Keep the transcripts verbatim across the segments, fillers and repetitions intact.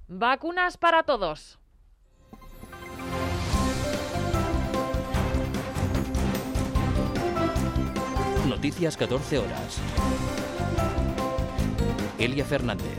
Vacunas para todos. Noticias catorce horas. Elia Fernández.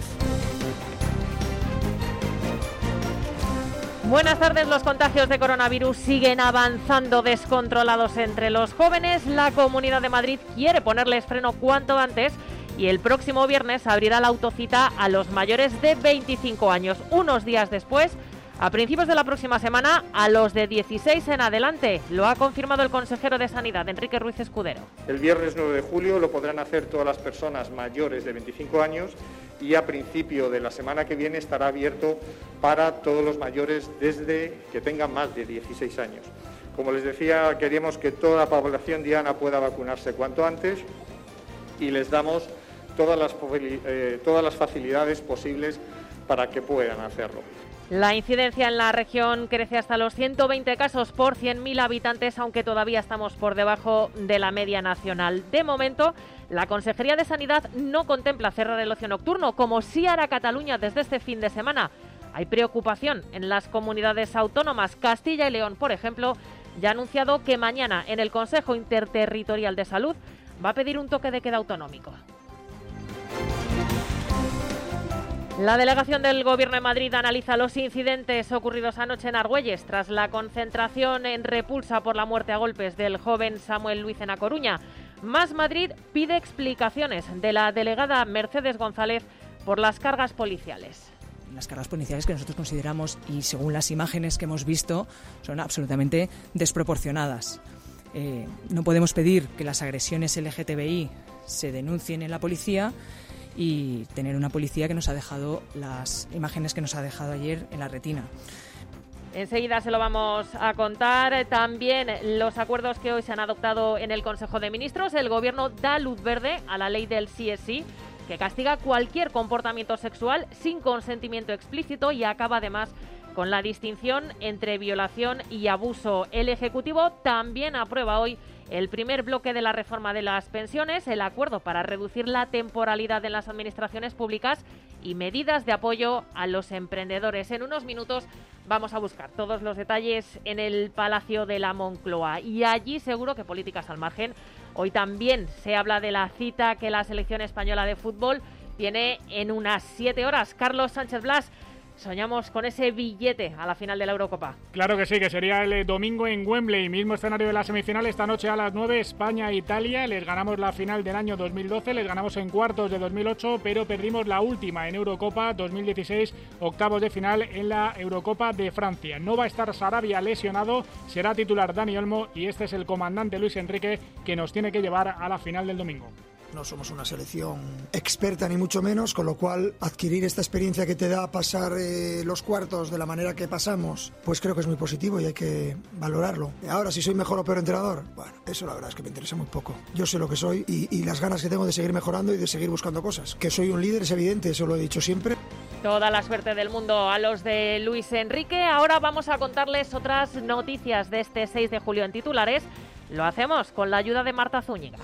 Buenas tardes. Los contagios de coronavirus siguen avanzando descontrolados entre los jóvenes. La Comunidad de Madrid quiere ponerles freno cuanto antes y el próximo viernes abrirá la autocita a los mayores de veinticinco años. Unos días después, a principios de la próxima semana, a los de dieciséis en adelante. Lo ha confirmado el consejero de Sanidad, Enrique Ruiz Escudero. El viernes nueve de julio lo podrán hacer todas las personas mayores de veinticinco años y a principio de la semana que viene estará abierto para todos los mayores desde que tengan más de dieciséis años. Como les decía, queremos que toda la población diana pueda vacunarse cuanto antes y les damos todas las, eh, todas las facilidades posibles para que puedan hacerlo. La incidencia en la región crece hasta los ciento veinte casos por cien mil habitantes, aunque todavía estamos por debajo de la media nacional. De momento, la Consejería de Sanidad no contempla cerrar el ocio nocturno, como sí hará Cataluña desde este fin de semana. Hay preocupación en las comunidades autónomas. Castilla y León, por ejemplo, ya ha anunciado que mañana en el Consejo Interterritorial de Salud va a pedir un toque de queda autonómico. La delegación del Gobierno de Madrid analiza los incidentes ocurridos anoche en Argüelles tras la concentración en repulsa por la muerte a golpes del joven Samuel Luiz en A Coruña. Más Madrid pide explicaciones de la delegada Mercedes González por las cargas policiales. Las cargas policiales que nosotros consideramos, y según las imágenes que hemos visto, son absolutamente desproporcionadas. Eh, no podemos pedir que las agresiones L G T B I se denuncien en la policía y tener una policía que nos ha dejado las imágenes que nos ha dejado ayer en la retina. Enseguida se lo vamos a contar. También los acuerdos que hoy se han adoptado en el Consejo de Ministros. El Gobierno da luz verde a la ley del sí es sí, que castiga cualquier comportamiento sexual sin consentimiento explícito y acaba además con la distinción entre violación y abuso. El Ejecutivo también aprueba hoy el primer bloque de la reforma de las pensiones, el acuerdo para reducir la temporalidad en las administraciones públicas y medidas de apoyo a los emprendedores. En unos minutos vamos a buscar todos los detalles en el Palacio de la Moncloa y allí seguro que políticas al margen. Hoy también se habla de la cita que la selección española de fútbol tiene en unas siete horas. Carlos Sánchez Blas, soñamos con ese billete a la final de la Eurocopa. Claro que sí, que sería el domingo en Wembley, mismo escenario de la semifinal. Esta noche a las nueve, España-Italia. Les ganamos la final del año dos mil doce, les ganamos en cuartos de dos mil ocho, pero perdimos la última en Eurocopa dos mil dieciséis, octavos de final en la Eurocopa de Francia. No va a estar Sarabia lesionado, será titular Dani Olmo y este es el comandante Luis Enrique que nos tiene que llevar a la final del domingo. No somos una selección experta ni mucho menos, con lo cual adquirir esta experiencia que te da pasar eh, los cuartos de la manera que pasamos, pues creo que es muy positivo y hay que valorarlo. Ahora, si soy mejor o peor entrenador, bueno, eso la verdad es que me interesa muy poco. Yo sé lo que soy y, y las ganas que tengo de seguir mejorando y de seguir buscando cosas. Que soy un líder es evidente, eso lo he dicho siempre. Toda la suerte del mundo a los de Luis Enrique. Ahora vamos a contarles otras noticias de este seis de julio en titulares. Lo hacemos con la ayuda de Marta Zúñiga.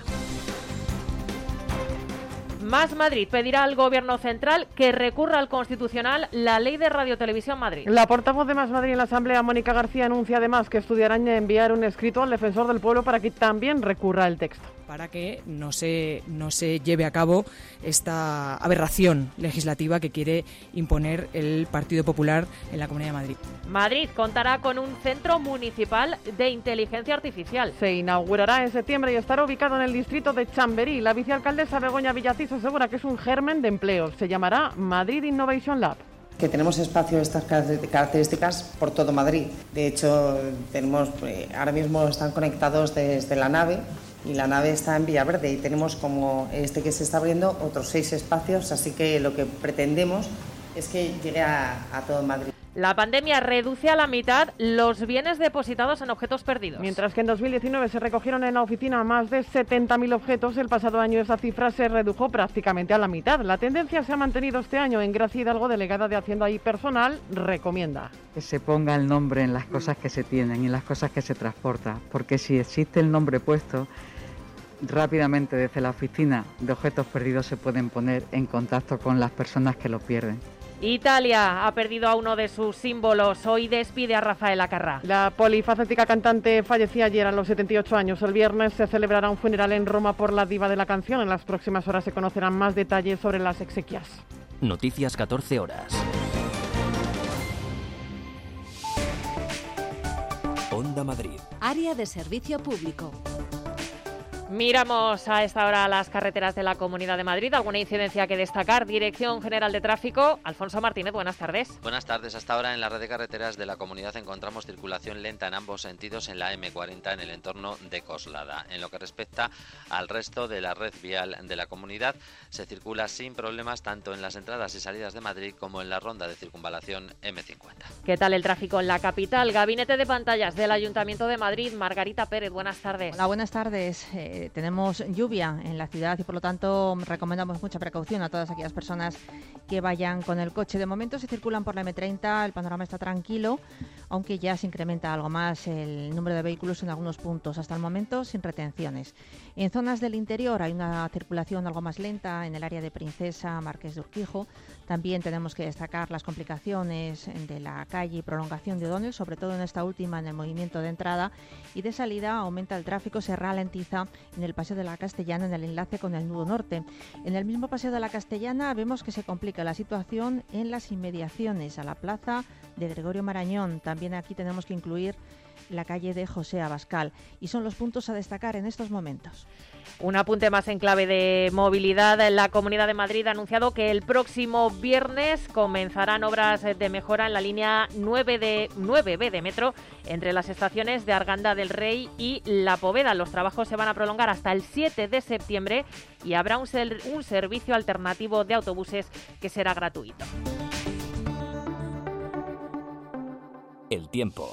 Más Madrid pedirá al Gobierno central que recurra al Constitucional la Ley de Radio Televisión Madrid. La portavoz de Más Madrid en la Asamblea, Mónica García, anuncia además que estudiarán enviar un escrito al Defensor del Pueblo para que también recurra el texto. Para que no se, no se lleve a cabo esta aberración legislativa que quiere imponer el Partido Popular en la Comunidad de Madrid. Madrid contará con un centro municipal de inteligencia artificial. Se inaugurará en septiembre y estará ubicado en el distrito de Chamberí. La vicealcaldesa Begoña Villacís asegura que es un germen de empleo. Se llamará Madrid Innovation Lab. Que tenemos espacio de estas características por todo Madrid. De hecho, tenemos eh, ahora mismo están conectados desde la nave y la nave está en Villaverde y tenemos como este que se está abriendo otros seis espacios, así que lo que pretendemos es que llegue a, a todo Madrid. La pandemia reduce a la mitad los bienes depositados en objetos perdidos. Mientras que en dos mil diecinueve se recogieron en la oficina más de setenta mil objetos, el pasado año esa cifra se redujo prácticamente a la mitad. La tendencia se ha mantenido este año. En Gracia Hidalgo, delegada de Hacienda y Personal, recomienda que se ponga el nombre en las cosas que se tienen y en las cosas que se transportan, porque si existe el nombre puesto, rápidamente desde la oficina de objetos perdidos se pueden poner en contacto con las personas que lo pierden. Italia ha perdido a uno de sus símbolos. Hoy despide a Rafael Acarrá. La polifacética cantante fallecía ayer a los setenta y ocho años. El viernes se celebrará un funeral en Roma por la diva de la canción. En las próximas horas se conocerán más detalles sobre las exequias. Noticias catorce horas. Onda Madrid. Área de servicio público. Miramos a esta hora las carreteras de la Comunidad de Madrid. ¿Alguna incidencia que destacar? Dirección General de Tráfico. Alfonso Martínez, buenas tardes. Buenas tardes. Hasta ahora en la red de carreteras de la comunidad encontramos circulación lenta en ambos sentidos en la eme cuarenta en el entorno de Coslada. En lo que respecta al resto de la red vial de la comunidad, se circula sin problemas tanto en las entradas y salidas de Madrid como en la ronda de circunvalación eme cincuenta. ¿Qué tal el tráfico en la capital? Gabinete de pantallas del Ayuntamiento de Madrid. Margarita Pérez, buenas tardes. Hola, buenas tardes. Eh, tenemos lluvia en la ciudad y por lo tanto recomendamos mucha precaución a todas aquellas personas que vayan con el coche. De momento se circulan por la eme treinta, el panorama está tranquilo, aunque ya se incrementa algo más el número de vehículos en algunos puntos, hasta el momento sin retenciones. En zonas del interior hay una circulación algo más lenta en el área de Princesa, Marqués de Urquijo. También tenemos que destacar las complicaciones de la calle y prolongación de O'Donnell, sobre todo en esta última en el movimiento de entrada, y de salida aumenta el tráfico, se ralentiza en el Paseo de la Castellana en el enlace con el nudo norte. En el mismo Paseo de la Castellana vemos que se complica la situación en las inmediaciones a la plaza de Gregorio Marañón. También aquí tenemos que incluir la calle de José Abascal y son los puntos a destacar en estos momentos. Un apunte más en clave de movilidad. La Comunidad de Madrid ha anunciado que el próximo viernes comenzarán obras de mejora en la línea nueve be de metro entre las estaciones de Arganda del Rey y La Poveda. Los trabajos se van a prolongar hasta el siete de septiembre y habrá un, ser, un servicio alternativo de autobuses que será gratuito. El tiempo.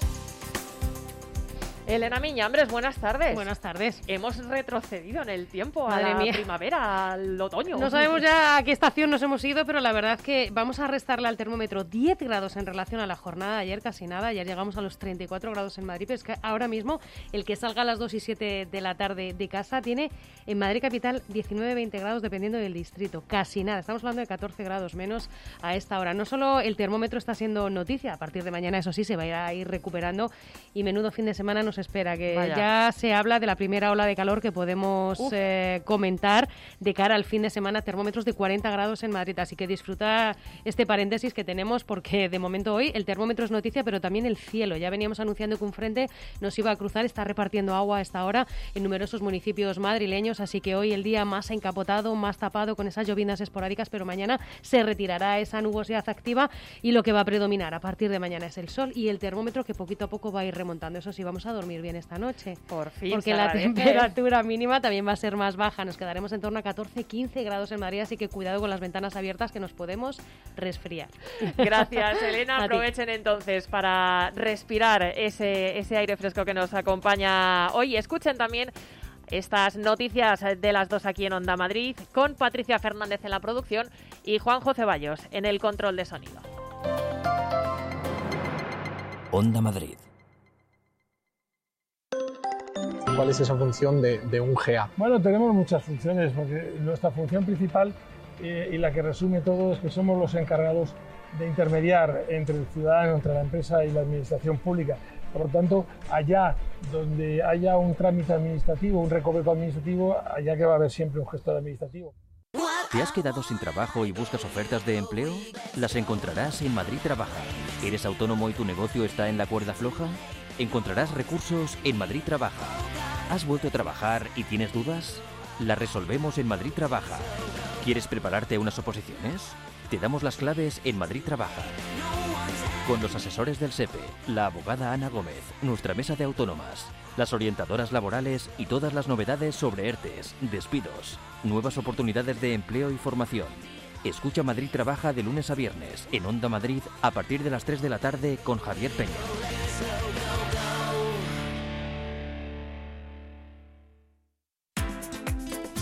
Elena Miñambres, buenas tardes. Buenas tardes. Hemos retrocedido en el tiempo, Madre a la mía. primavera, al otoño. No sabemos ya a qué estación nos hemos ido, pero la verdad es que vamos a restarle al termómetro diez grados en relación a la jornada de ayer, casi nada. Ayer llegamos a los treinta y cuatro grados en Madrid, pero es que ahora mismo el que salga a las dos y siete de la tarde de casa tiene en Madrid capital diecinueve veinte grados dependiendo del distrito. Casi nada, estamos hablando de catorce grados menos a esta hora. No solo el termómetro está siendo noticia, a partir de mañana eso sí se va a ir recuperando y menudo fin de semana nos espera, que Vaya. Ya se habla de la primera ola de calor que podemos eh, comentar de cara al fin de semana, termómetros de cuarenta grados en Madrid, así que disfruta este paréntesis que tenemos porque de momento hoy el termómetro es noticia, pero también el cielo. Ya veníamos anunciando que un frente nos iba a cruzar, está repartiendo agua a esta hora en numerosos municipios madrileños, así que hoy el día más encapotado, más tapado con esas llovinas esporádicas, pero mañana se retirará esa nubosidad activa y lo que va a predominar a partir de mañana es el sol y el termómetro que poquito a poco va a ir remontando. Eso sí, vamos a dormir bien esta noche. Por fin. Porque la temperatura mínima también va a ser más baja. Nos quedaremos en torno a catorce quince grados en Madrid, así que cuidado con las ventanas abiertas que nos podemos resfriar. Gracias, Elena. Aprovechen entonces para respirar ese, ese aire fresco que nos acompaña hoy. Escuchen también estas noticias de las dos aquí en Onda Madrid con Patricia Fernández en la producción y Juanjo Ceballos en el control de sonido. Onda Madrid. ¿Cuál es esa función de, de un G A? Bueno, tenemos muchas funciones, porque nuestra función principal eh, y la que resume todo es que somos los encargados de intermediar entre el ciudadano, entre la empresa y la administración pública. Por lo tanto, allá donde haya un trámite administrativo, un recoveco administrativo, allá que va a haber siempre un gestor administrativo. ¿Te has quedado sin trabajo y buscas ofertas de empleo? Las encontrarás en Madrid Trabaja. ¿Eres autónomo y tu negocio está en la cuerda floja? Encontrarás recursos en Madrid Trabaja. ¿Has vuelto a trabajar y tienes dudas? Las resolvemos en Madrid Trabaja. ¿Quieres prepararte a unas oposiciones? Te damos las claves en Madrid Trabaja. Con los asesores del SEPE, la abogada Ana Gómez, nuestra mesa de autónomas, las orientadoras laborales y todas las novedades sobre ERTES, despidos, nuevas oportunidades de empleo y formación. Escucha Madrid Trabaja de lunes a viernes en Onda Madrid a partir de las tres de la tarde con Javier Peña.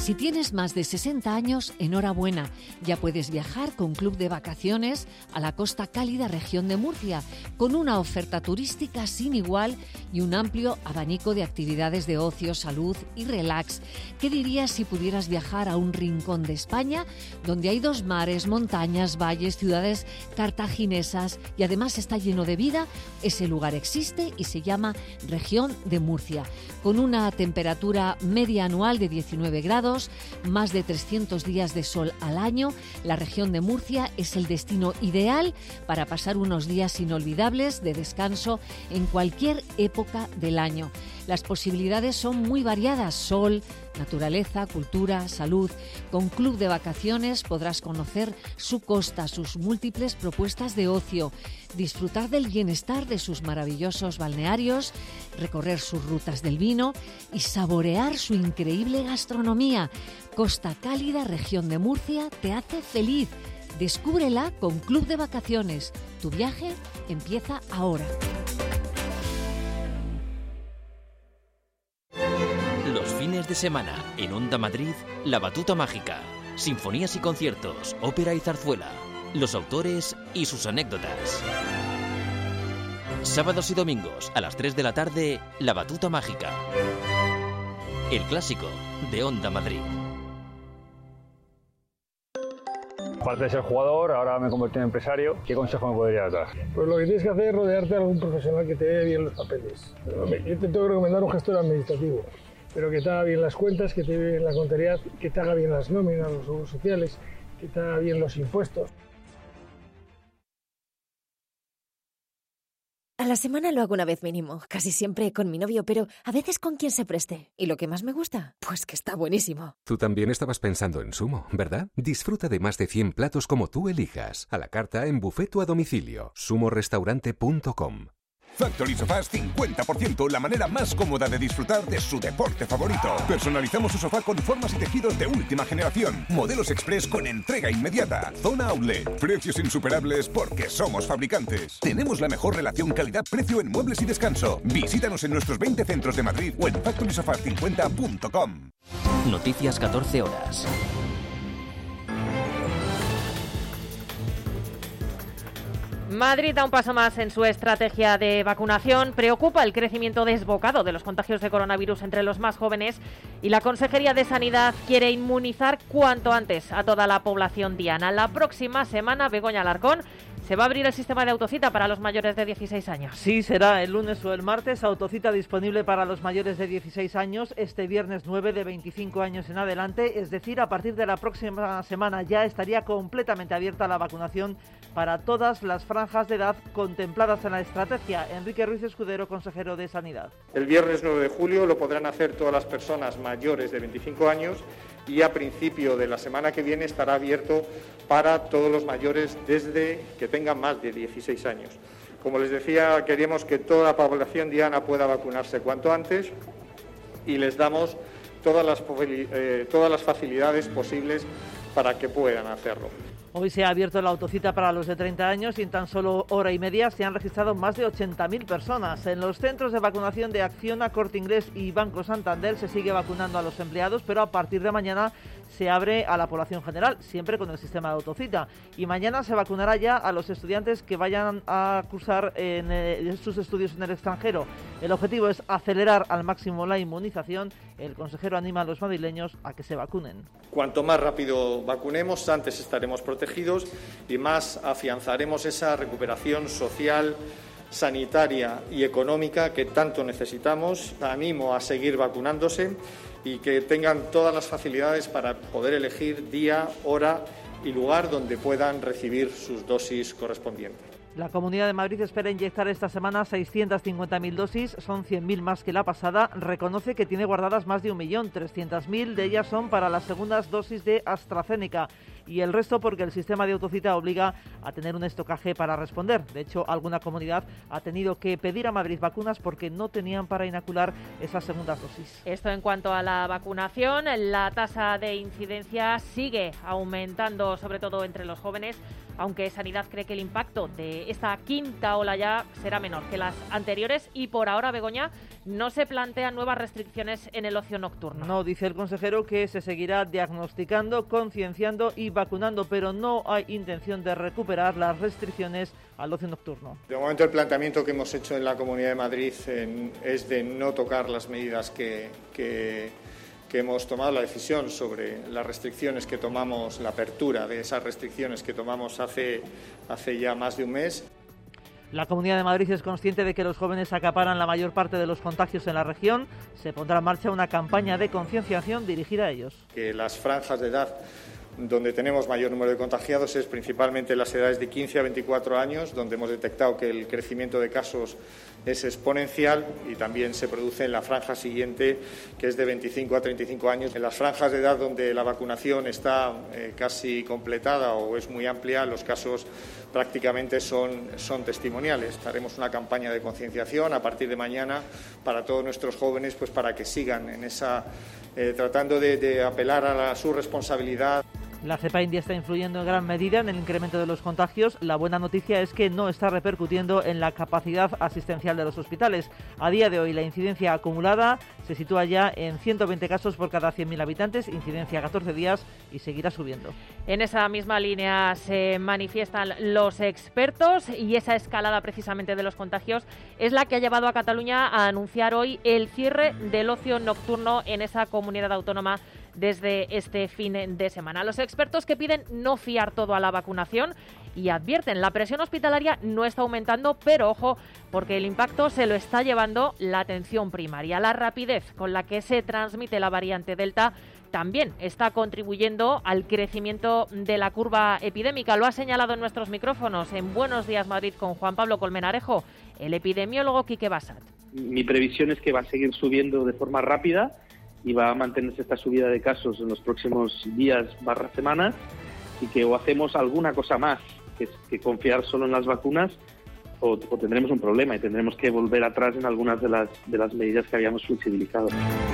Si tienes más de sesenta años, enhorabuena. Ya puedes viajar con Club de Vacaciones a la Costa Cálida región de Murcia, con una oferta turística sin igual y un amplio abanico de actividades de ocio, salud y relax. ¿Qué dirías si pudieras viajar a un rincón de España donde hay dos mares, montañas, valles, ciudades cartaginesas y además está lleno de vida? Ese lugar existe y se llama Región de Murcia, con una temperatura media anual de diecinueve grados, más de trescientos días de sol al año. La región de Murcia es el destino ideal para pasar unos días inolvidables de descanso en cualquier época del año. Las posibilidades son muy variadas: sol, naturaleza, cultura, salud. Con Club de Vacaciones podrás conocer su costa, sus múltiples propuestas de ocio, disfrutar del bienestar de sus maravillosos balnearios, recorrer sus rutas del vino y saborear su increíble gastronomía. Costa Cálida, región de Murcia, te hace feliz. Descúbrela con Club de Vacaciones. Tu viaje empieza ahora. Los fines de semana, en Onda Madrid, La Batuta Mágica. Sinfonías y conciertos, ópera y zarzuela. Los autores y sus anécdotas. Sábados y domingos, a las tres de la tarde, La Batuta Mágica. El clásico de Onda Madrid. Aparte de ser jugador, ahora me he convertido en empresario. ¿Qué consejo me podrías dar? Pues lo que tienes que hacer es rodearte de algún profesional que te dé bien los papeles. Yo te tengo que recomendar un gestor administrativo, pero que te haga bien las cuentas, que te haga bien la contabilidad, que te haga bien las nóminas, los seguros sociales, que te haga bien los impuestos. A la semana lo hago una vez mínimo, casi siempre con mi novio, pero a veces con quien se preste. ¿Y lo que más me gusta? Pues que está buenísimo. Tú también estabas pensando en Sumo, ¿verdad? Disfruta de más de cien platos como tú elijas, a la carta, en buffet o a domicilio. sumo restaurante punto com. Factory Sofás cincuenta por ciento, la manera más cómoda de disfrutar de su deporte favorito. Personalizamos su sofá con formas y tejidos de última generación. Modelos express con entrega inmediata. Zona Outlet. Precios insuperables porque somos fabricantes. Tenemos la mejor relación calidad-precio en muebles y descanso. Visítanos en nuestros veinte centros de Madrid o en factory sofás cincuenta punto com. Noticias catorce horas. Madrid da un paso más en su estrategia de vacunación. Preocupa el crecimiento desbocado de los contagios de coronavirus entre los más jóvenes y la Consejería de Sanidad quiere inmunizar cuanto antes a toda la población diana. La próxima semana, Begoña Alarcón, se va a abrir el sistema de autocita para los mayores de dieciséis años. Sí, será el lunes o el martes. Autocita disponible para los mayores de dieciséis años este viernes nueve, de veinticinco años en adelante. Es decir, a partir de la próxima semana ya estaría completamente abierta la vacunación para todas las franjas de edad contempladas en la estrategia. Enrique Ruiz Escudero, consejero de Sanidad. El viernes nueve de julio lo podrán hacer todas las personas mayores de veinticinco años y a principio de la semana que viene estará abierto para todos los mayores desde que tengan más de dieciséis años. Como les decía, queremos que toda la población diana pueda vacunarse cuanto antes y les damos todas las, eh, todas las facilidades posibles para que puedan hacerlo. Hoy se ha abierto la autocita para los de treinta años y en tan solo hora y media se han registrado más de ochenta mil personas. En los centros de vacunación de Acciona, Corte Inglés y Banco Santander se sigue vacunando a los empleados, pero a partir de mañana se abre a la población general, siempre con el sistema de autocita. Y mañana se vacunará ya a los estudiantes que vayan a cursar en, eh, sus estudios en el extranjero. El objetivo es acelerar al máximo la inmunización. El consejero anima a los madrileños a que se vacunen. Cuanto más rápido vacunemos, antes estaremos protegidos y más afianzaremos esa recuperación social, sanitaria y económica que tanto necesitamos. Animo a seguir vacunándose y que tengan todas las facilidades para poder elegir día, hora y lugar donde puedan recibir sus dosis correspondientes. La Comunidad de Madrid espera inyectar esta semana seiscientas cincuenta mil dosis, son cien mil más que la pasada. Reconoce que tiene guardadas más de un millón, trescientas mil de ellas son para las segundas dosis de AstraZeneca y el resto porque el sistema de autocita obliga a tener un estocaje para responder. De hecho, alguna comunidad ha tenido que pedir a Madrid vacunas porque no tenían para inocular esas segundas dosis. Esto en cuanto a la vacunación. La tasa de incidencia sigue aumentando, sobre todo entre los jóvenes. aunque Sanidad cree que el impacto de esta quinta ola ya será menor que las anteriores y por ahora, Begoña, no se plantean nuevas restricciones en el ocio nocturno. No, dice el consejero que se seguirá diagnosticando, concienciando y vacunando, pero no hay intención de recuperar las restricciones al ocio nocturno. De momento el planteamiento que hemos hecho en la Comunidad de Madrid en, es de no tocar las medidas que, que, que hemos tomado, la decisión sobre las restricciones que tomamos, la apertura de esas restricciones que tomamos hace, hace ya más de un mes. La Comunidad de Madrid es consciente de que los jóvenes acaparan la mayor parte de los contagios en la región. Se pondrá en marcha una campaña de concienciación dirigida a ellos. Que las franjas de edad donde tenemos mayor número de contagiados es principalmente las edades de quince a veinticuatro años, donde hemos detectado que el crecimiento de casos es exponencial y también se produce en la franja siguiente, que es de veinticinco a treinta y cinco años. En las franjas de edad donde la vacunación está eh, casi completada o es muy amplia, los casos prácticamente son, son testimoniales. Haremos una campaña de concienciación a partir de mañana para todos nuestros jóvenes, pues para que sigan en esa, eh, tratando de, de apelar a la, su responsabilidad. La cepa india está influyendo en gran medida en el incremento de los contagios. La buena noticia es que no está repercutiendo en la capacidad asistencial de los hospitales. A día de hoy la incidencia acumulada se sitúa ya en ciento veinte casos por cada cien mil habitantes, incidencia catorce días y seguirá subiendo. En esa misma línea se manifiestan los expertos y esa escalada precisamente de los contagios es la que ha llevado a Cataluña a anunciar hoy el cierre del ocio nocturno en esa comunidad autónoma desde este fin de semana. Los expertos que piden no fiar todo a la vacunación y advierten la presión hospitalaria no está aumentando, pero ojo, porque el impacto se lo está llevando la atención primaria. La rapidez con la que se transmite la variante Delta también está contribuyendo al crecimiento de la curva epidémica. Lo ha señalado en nuestros micrófonos en Buenos Días Madrid con Juan Pablo Colmenarejo, el epidemiólogo Quique Bassat. Mi previsión es que va a seguir subiendo de forma rápida y va a mantenerse esta subida de casos en los próximos días barra semanas y que o hacemos alguna cosa más que, que confiar solo en las vacunas o, o tendremos un problema y tendremos que volver atrás en algunas de las, de las medidas que habíamos flexibilizado.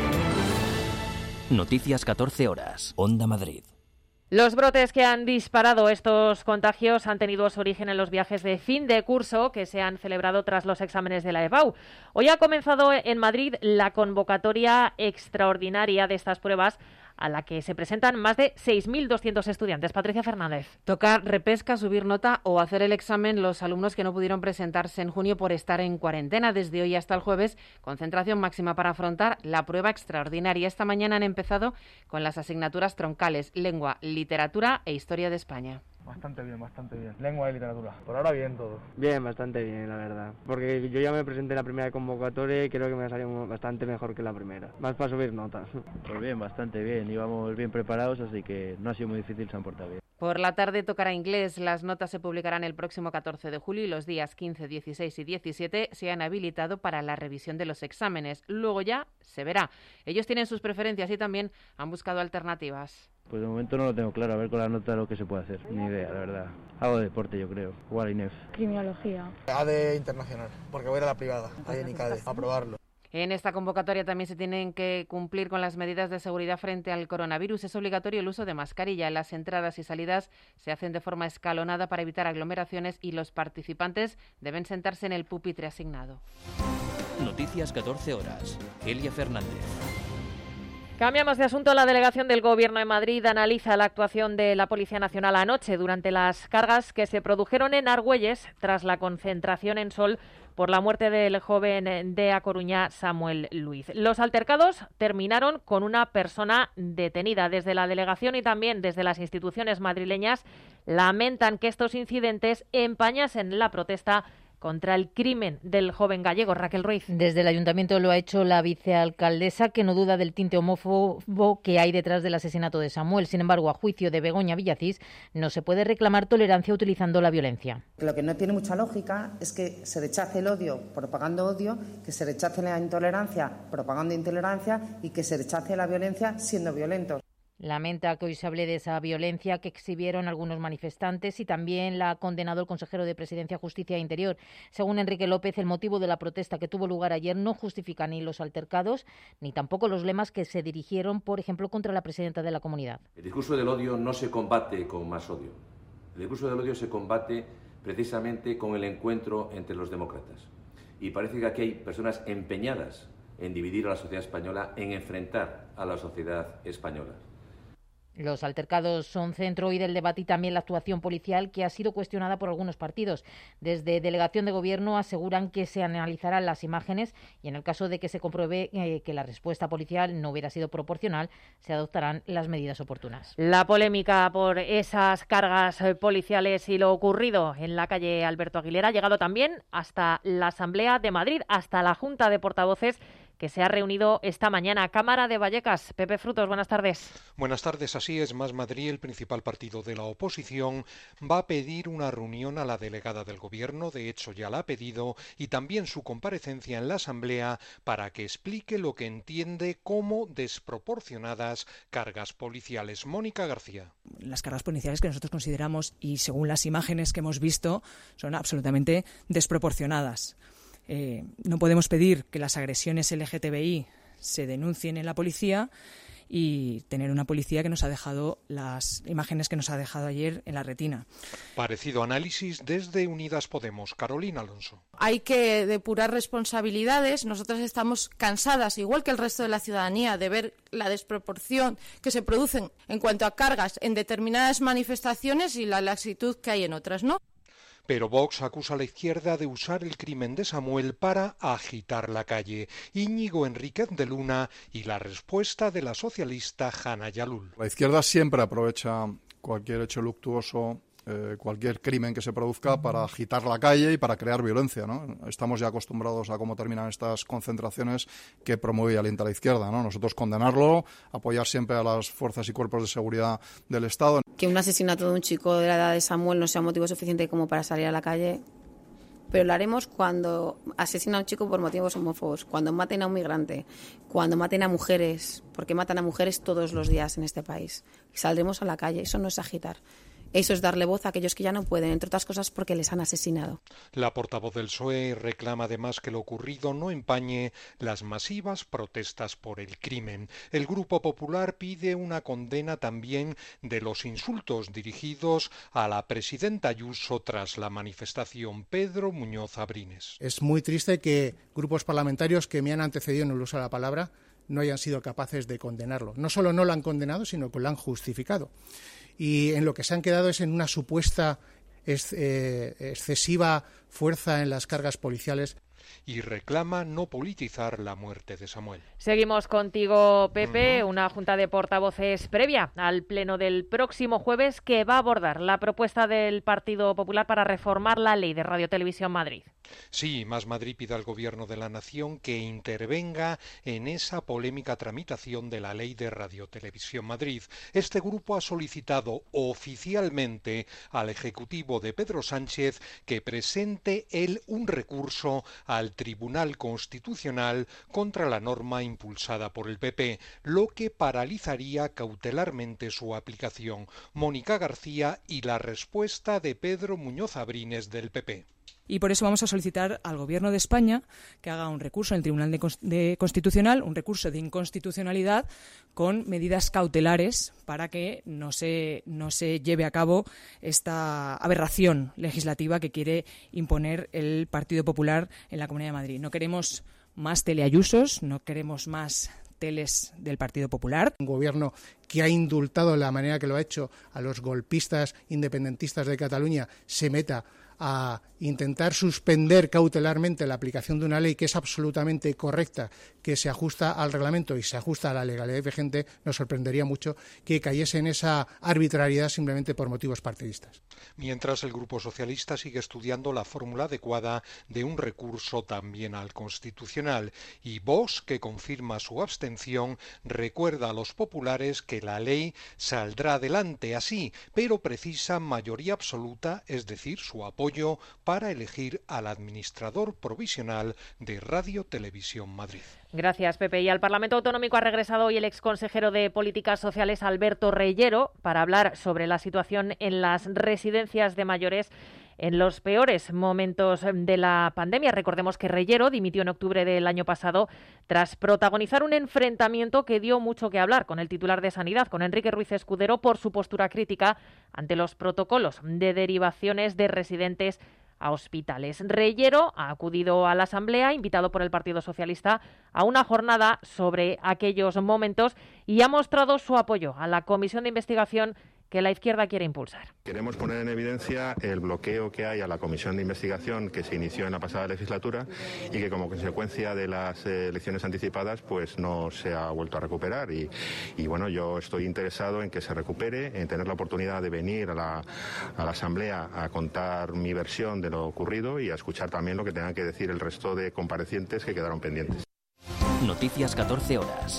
Noticias catorce horas, Onda Madrid. Los brotes que han disparado estos contagios han tenido su origen en los viajes de fin de curso que se han celebrado tras los exámenes de la EBAU. Hoy ha comenzado en Madrid la convocatoria extraordinaria de estas pruebas a la que se presentan más de seis mil doscientos estudiantes. Patricia Fernández. Tocar repesca, subir nota o hacer el examen los alumnos que no pudieron presentarse en junio por estar en cuarentena. Desde hoy hasta el jueves, concentración máxima para afrontar la prueba extraordinaria. Esta mañana han empezado con las asignaturas troncales, lengua, literatura e historia de España. Bastante bien, bastante bien. Lengua y literatura. Por ahora bien todo. Bien, bastante bien, la verdad. Porque yo ya me presenté en la primera convocatoria y creo que me salió bastante mejor que la primera. Más para subir notas. Pues bien, bastante bien. Íbamos bien preparados, así que no ha sido muy difícil, se han portado bien. Por la tarde tocará inglés. Las notas se publicarán el próximo catorce de julio y los días quince, dieciséis y diecisiete se han habilitado para la revisión de los exámenes. Luego ya se verá. Ellos tienen sus preferencias y también han buscado alternativas. Pues de momento no lo tengo claro, a ver con la nota lo que se puede hacer. Ni idea, la verdad. Algo de deporte, yo creo. Igual I N E F. Criminología. A D internacional, porque voy a ir a la privada, ahí en I C A D E, a probarlo. En esta convocatoria también se tienen que cumplir con las medidas de seguridad frente al coronavirus. Es obligatorio el uso de mascarilla. Las entradas y salidas se hacen de forma escalonada para evitar aglomeraciones y los participantes deben sentarse en el pupitre asignado. Noticias catorce horas. Elia Fernández. Cambiamos de asunto. La delegación del Gobierno en Madrid analiza la actuación de la Policía Nacional anoche durante las cargas que se produjeron en Argüelles tras la concentración en Sol por la muerte del joven de A Coruña, Samuel Luiz. Los altercados terminaron con una persona detenida. Desde la delegación y también desde las instituciones madrileñas lamentan que estos incidentes empañasen la protesta contra el crimen del joven gallego. Raquel Ruiz. Desde el ayuntamiento lo ha hecho la vicealcaldesa, que no duda del tinte homófobo que hay detrás del asesinato de Samuel. Sin embargo, a juicio de Begoña Villacís, no se puede reclamar tolerancia utilizando la violencia. Lo que no tiene mucha lógica es que se rechace el odio propagando odio, que se rechace la intolerancia propagando intolerancia y que se rechace la violencia siendo violentos. Lamenta que hoy se hable de esa violencia que exhibieron algunos manifestantes y también la ha condenado el consejero de Presidencia, Justicia e Interior. Según Enrique López, el motivo de la protesta que tuvo lugar ayer no justifica ni los altercados ni tampoco los lemas que se dirigieron, por ejemplo, contra la presidenta de la comunidad. El discurso del odio no se combate con más odio, El discurso del odio se combate precisamente con el encuentro entre los demócratas. Y parece que aquí hay personas empeñadas en dividir a la sociedad española, en enfrentar a la sociedad española. Los altercados son centro hoy del debate y también la actuación policial, que ha sido cuestionada por algunos partidos. Desde delegación de gobierno aseguran que se analizarán las imágenes y en el caso de que se compruebe eh, que la respuesta policial no hubiera sido proporcional, se adoptarán las medidas oportunas. La polémica por esas cargas policiales y lo ocurrido en la calle Alberto Aguilera ha llegado también hasta la Asamblea de Madrid, hasta la Junta de Portavoces, que se ha reunido esta mañana. Cámara de Vallecas. Pepe Frutos, buenas tardes. Buenas tardes. Así es, Más Madrid, el principal partido de la oposición, va a pedir una reunión a la delegada del Gobierno, de hecho ya la ha pedido, y también su comparecencia en la Asamblea para que explique lo que entiende como desproporcionadas cargas policiales. Mónica García. Las cargas policiales que nosotros consideramos, y según las imágenes que hemos visto, son absolutamente desproporcionadas. Eh, no podemos pedir que las agresiones L G T B I se denuncien en la policía y tener una policía que nos ha dejado las imágenes que nos ha dejado ayer en la retina. Parecido análisis desde Unidas Podemos. Carolina Alonso. Hay que depurar responsabilidades. Nosotras estamos cansadas, igual que el resto de la ciudadanía, de ver la desproporción que se produce en cuanto a cargas en determinadas manifestaciones y la laxitud que hay en otras, ¿no? Pero Vox acusa a la izquierda de usar el crimen de Samuel para agitar la calle. Íñigo Enríquez de Luna y la respuesta de la socialista Hanna Yalul. La izquierda siempre aprovecha cualquier hecho luctuoso, eh, cualquier crimen que se produzca para agitar la calle y para crear violencia, ¿no? Estamos ya acostumbrados a cómo terminan estas concentraciones que promueve y alienta la izquierda, ¿no? Nosotros condenarlo, apoyar siempre a las fuerzas y cuerpos de seguridad del Estado. Que un asesinato de un chico de la edad de Samuel no sea motivo suficiente como para salir a la calle, pero lo haremos cuando asesina a un chico por motivos homófobos, cuando maten a un migrante, cuando maten a mujeres, porque matan a mujeres todos los días en este país. Saldremos a la calle, eso no es agitar. Eso es darle voz a aquellos que ya no pueden, entre otras cosas porque les han asesinado. La portavoz del P S O E reclama además que lo ocurrido no empañe las masivas protestas por el crimen. El Grupo Popular pide una condena también de los insultos dirigidos a la presidenta Ayuso tras la manifestación. Pedro Muñoz Abrines. Es muy triste que grupos parlamentarios que me han antecedido en el uso de la palabra no hayan sido capaces de condenarlo. No solo no lo han condenado, sino que lo han justificado. Y en lo que se han quedado es en una supuesta ex, eh, excesiva fuerza en las cargas policiales. Y reclama no politizar la muerte de Samuel. Seguimos contigo, Pepe. Uh-huh. Una junta de portavoces previa al pleno del próximo jueves que va a abordar la propuesta del Partido Popular para reformar la ley de Radio Televisión Madrid. Sí, Más Madrid pide al Gobierno de la Nación que intervenga en esa polémica tramitación de la ley de Radio Televisión Madrid. Este grupo ha solicitado oficialmente al Ejecutivo de Pedro Sánchez que presente él un recurso al Tribunal Constitucional contra la norma impulsada por el P P, lo que paralizaría cautelarmente su aplicación. Mónica García y la respuesta de Pedro Muñoz Abrines del P P. Y por eso vamos a solicitar al Gobierno de España que haga un recurso en el Tribunal de, de Constitucional, un recurso de inconstitucionalidad con medidas cautelares para que no se, no se lleve a cabo esta aberración legislativa que quiere imponer el Partido Popular en la Comunidad de Madrid. No queremos más teleayusos, no queremos más teles del Partido Popular. Un gobierno que ha indultado de la manera que lo ha hecho a los golpistas independentistas de Cataluña se meta a intentar suspender cautelarmente la aplicación de una ley que es absolutamente correcta, que se ajusta al reglamento y se ajusta a la legalidad vigente, nos sorprendería mucho que cayese en esa arbitrariedad simplemente por motivos partidistas. Mientras el Grupo Socialista sigue estudiando la fórmula adecuada de un recurso también al Constitucional y Vox, que confirma su abstención, recuerda a los populares que la ley saldrá adelante así, pero precisa mayoría absoluta, es decir, su apoyo para elegir al administrador provisional de Radio Televisión Madrid. Gracias, Pepe. Y al Parlamento Autonómico ha regresado hoy el exconsejero de Políticas Sociales, Alberto Reyero, para hablar sobre la situación en las residencias de mayores en los peores momentos de la pandemia. Recordemos que Reyero dimitió en octubre del año pasado tras protagonizar un enfrentamiento que dio mucho que hablar con el titular de Sanidad, con Enrique Ruiz Escudero, por su postura crítica ante los protocolos de derivaciones de residentes a hospitales. Reyero ha acudido a la Asamblea, invitado por el Partido Socialista, a una jornada sobre aquellos momentos y ha mostrado su apoyo a la comisión de investigación que la izquierda quiere impulsar. Queremos poner en evidencia el bloqueo que hay a la comisión de investigación que se inició en la pasada legislatura y que como consecuencia de las elecciones anticipadas pues no se ha vuelto a recuperar y, y bueno, yo estoy interesado en que se recupere, en tener la oportunidad de venir a la, a la Asamblea a contar mi versión de lo ocurrido y a escuchar también lo que tengan que decir el resto de comparecientes que quedaron pendientes. Noticias catorce horas.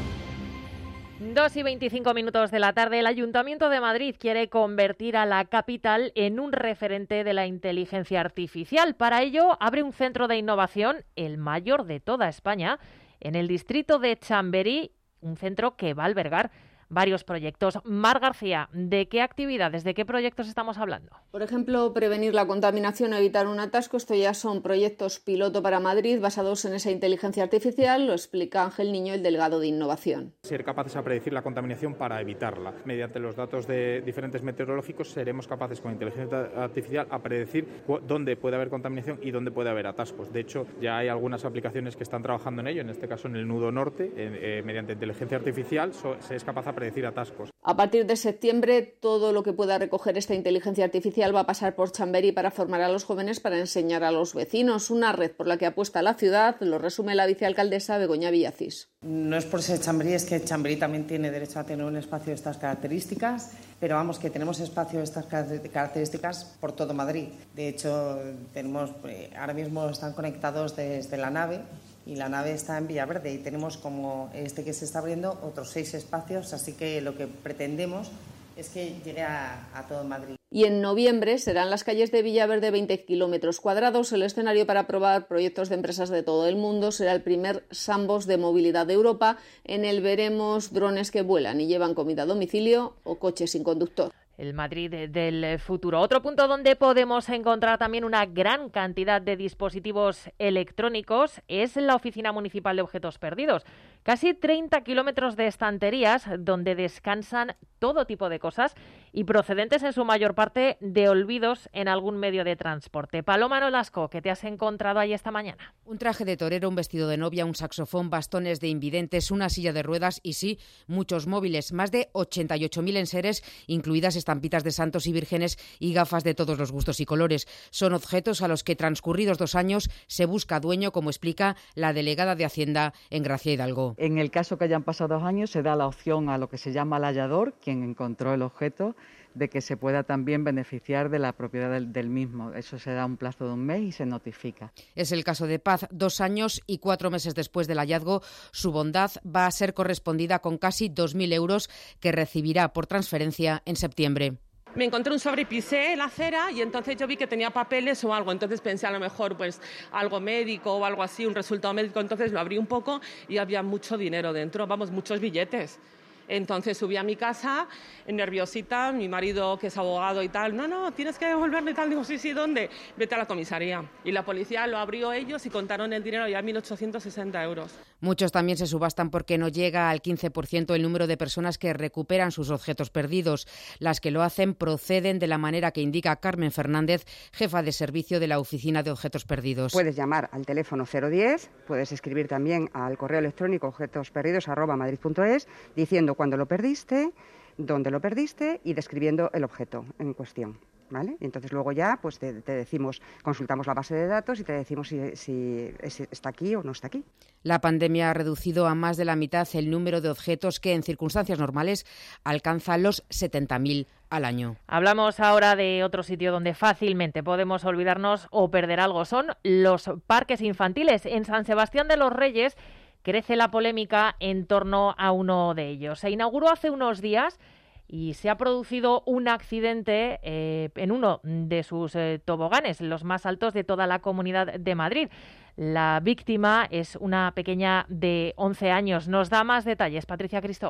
dos y veinticinco minutos de la tarde, el Ayuntamiento de Madrid quiere convertir a la capital en un referente de la inteligencia artificial. Para ello, abre un centro de innovación, el mayor de toda España, en el distrito de Chamberí, un centro que va a albergar varios proyectos. Mar García, ¿de qué actividades, de qué proyectos estamos hablando? Por ejemplo, prevenir la contaminación o evitar un atasco. Esto ya son proyectos piloto para Madrid basados en esa inteligencia artificial, lo explica Ángel Niño, el delegado de Innovación. Ser capaces de predecir la contaminación para evitarla. Mediante los datos de diferentes meteorológicos seremos capaces con inteligencia artificial a predecir dónde puede haber contaminación y dónde puede haber atascos. De hecho, ya hay algunas aplicaciones que están trabajando en ello, en este caso en el nudo norte, eh, mediante inteligencia artificial so, se es capaz de predecir atascos. A partir de septiembre, todo lo que pueda recoger esta inteligencia artificial va a pasar por Chamberí para formar a los jóvenes, para enseñar a los vecinos. Una red por la que apuesta la ciudad, lo resume la vicealcaldesa Begoña Villacís. No es por ser Chamberí, es que Chamberí también tiene derecho a tener un espacio de estas características, pero vamos, que tenemos espacio de estas características por todo Madrid. De hecho, tenemos eh, ahora mismo están conectados desde la nave, y la nave está en Villaverde y tenemos como este que se está abriendo otros seis espacios, así que lo que pretendemos es que llegue a, a todo Madrid. Y en noviembre serán las calles de Villaverde veinte kilómetros cuadrados. El escenario para probar proyectos de empresas de todo el mundo será el primer Sandbox de movilidad de Europa. En él veremos drones que vuelan y llevan comida a domicilio o coches sin conductor. El Madrid del futuro. Otro punto donde podemos encontrar también una gran cantidad de dispositivos electrónicos es la Oficina Municipal de Objetos Perdidos. Casi treinta kilómetros de estanterías donde descansan todo tipo de cosas y procedentes en su mayor parte de olvidos en algún medio de transporte. Paloma Nolasco, ¿qué te has encontrado ahí esta mañana? Un traje de torero, un vestido de novia, un saxofón, bastones de invidentes, una silla de ruedas y sí, muchos móviles, más de ochenta y ocho mil enseres, incluidas estampitas de santos y vírgenes y gafas de todos los gustos y colores. Son objetos a los que transcurridos dos años se busca dueño, como explica la delegada de Hacienda en Gracia Hidalgo. En el caso que hayan pasado dos años se da la opción a lo que se llama el hallador, quien encontró el objeto, de que se pueda también beneficiar de la propiedad del, del mismo. Eso se da un plazo de un mes y se notifica. Es el caso de Paz. Dos años y cuatro meses después del hallazgo, su bondad va a ser correspondida con casi dos mil euros que recibirá por transferencia en septiembre. Me encontré un sobre y pisé la acera y entonces yo vi que tenía papeles o algo, entonces pensé a lo mejor pues algo médico o algo así, un resultado médico, entonces lo abrí un poco y había mucho dinero dentro, vamos, muchos billetes. Entonces subí a mi casa, nerviosita, mi marido que es abogado y tal, no, no, tienes que devolverlo y tal, digo, sí, sí, ¿dónde? Vete a la comisaría. Y la policía lo abrió ellos y contaron el dinero, ya mil ochocientos sesenta euros. Muchos también se subastan porque no llega al quince por ciento el número de personas que recuperan sus objetos perdidos. Las que lo hacen proceden de la manera que indica Carmen Fernández, jefa de servicio de la Oficina de Objetos Perdidos. Puedes llamar al teléfono cero diez, puedes escribir también al correo electrónico objetosperdidos arroba madrid punto es diciendo cuándo lo perdiste, dónde lo perdiste y describiendo el objeto en cuestión, ¿vale? Y entonces luego ya pues te, te decimos, consultamos la base de datos y te decimos si, si está aquí o no está aquí. La pandemia ha reducido a más de la mitad el número de objetos que en circunstancias normales alcanza los setenta mil al año. Hablamos ahora de otro sitio donde fácilmente podemos olvidarnos o perder algo. Son los parques infantiles. En San Sebastián de los Reyes crece la polémica en torno a uno de ellos. Se inauguró hace unos días y se ha producido un accidente eh, en uno de sus eh, toboganes, los más altos de toda la Comunidad de Madrid. La víctima es una pequeña de once años. Nos da más detalles Patricia Cristóbal.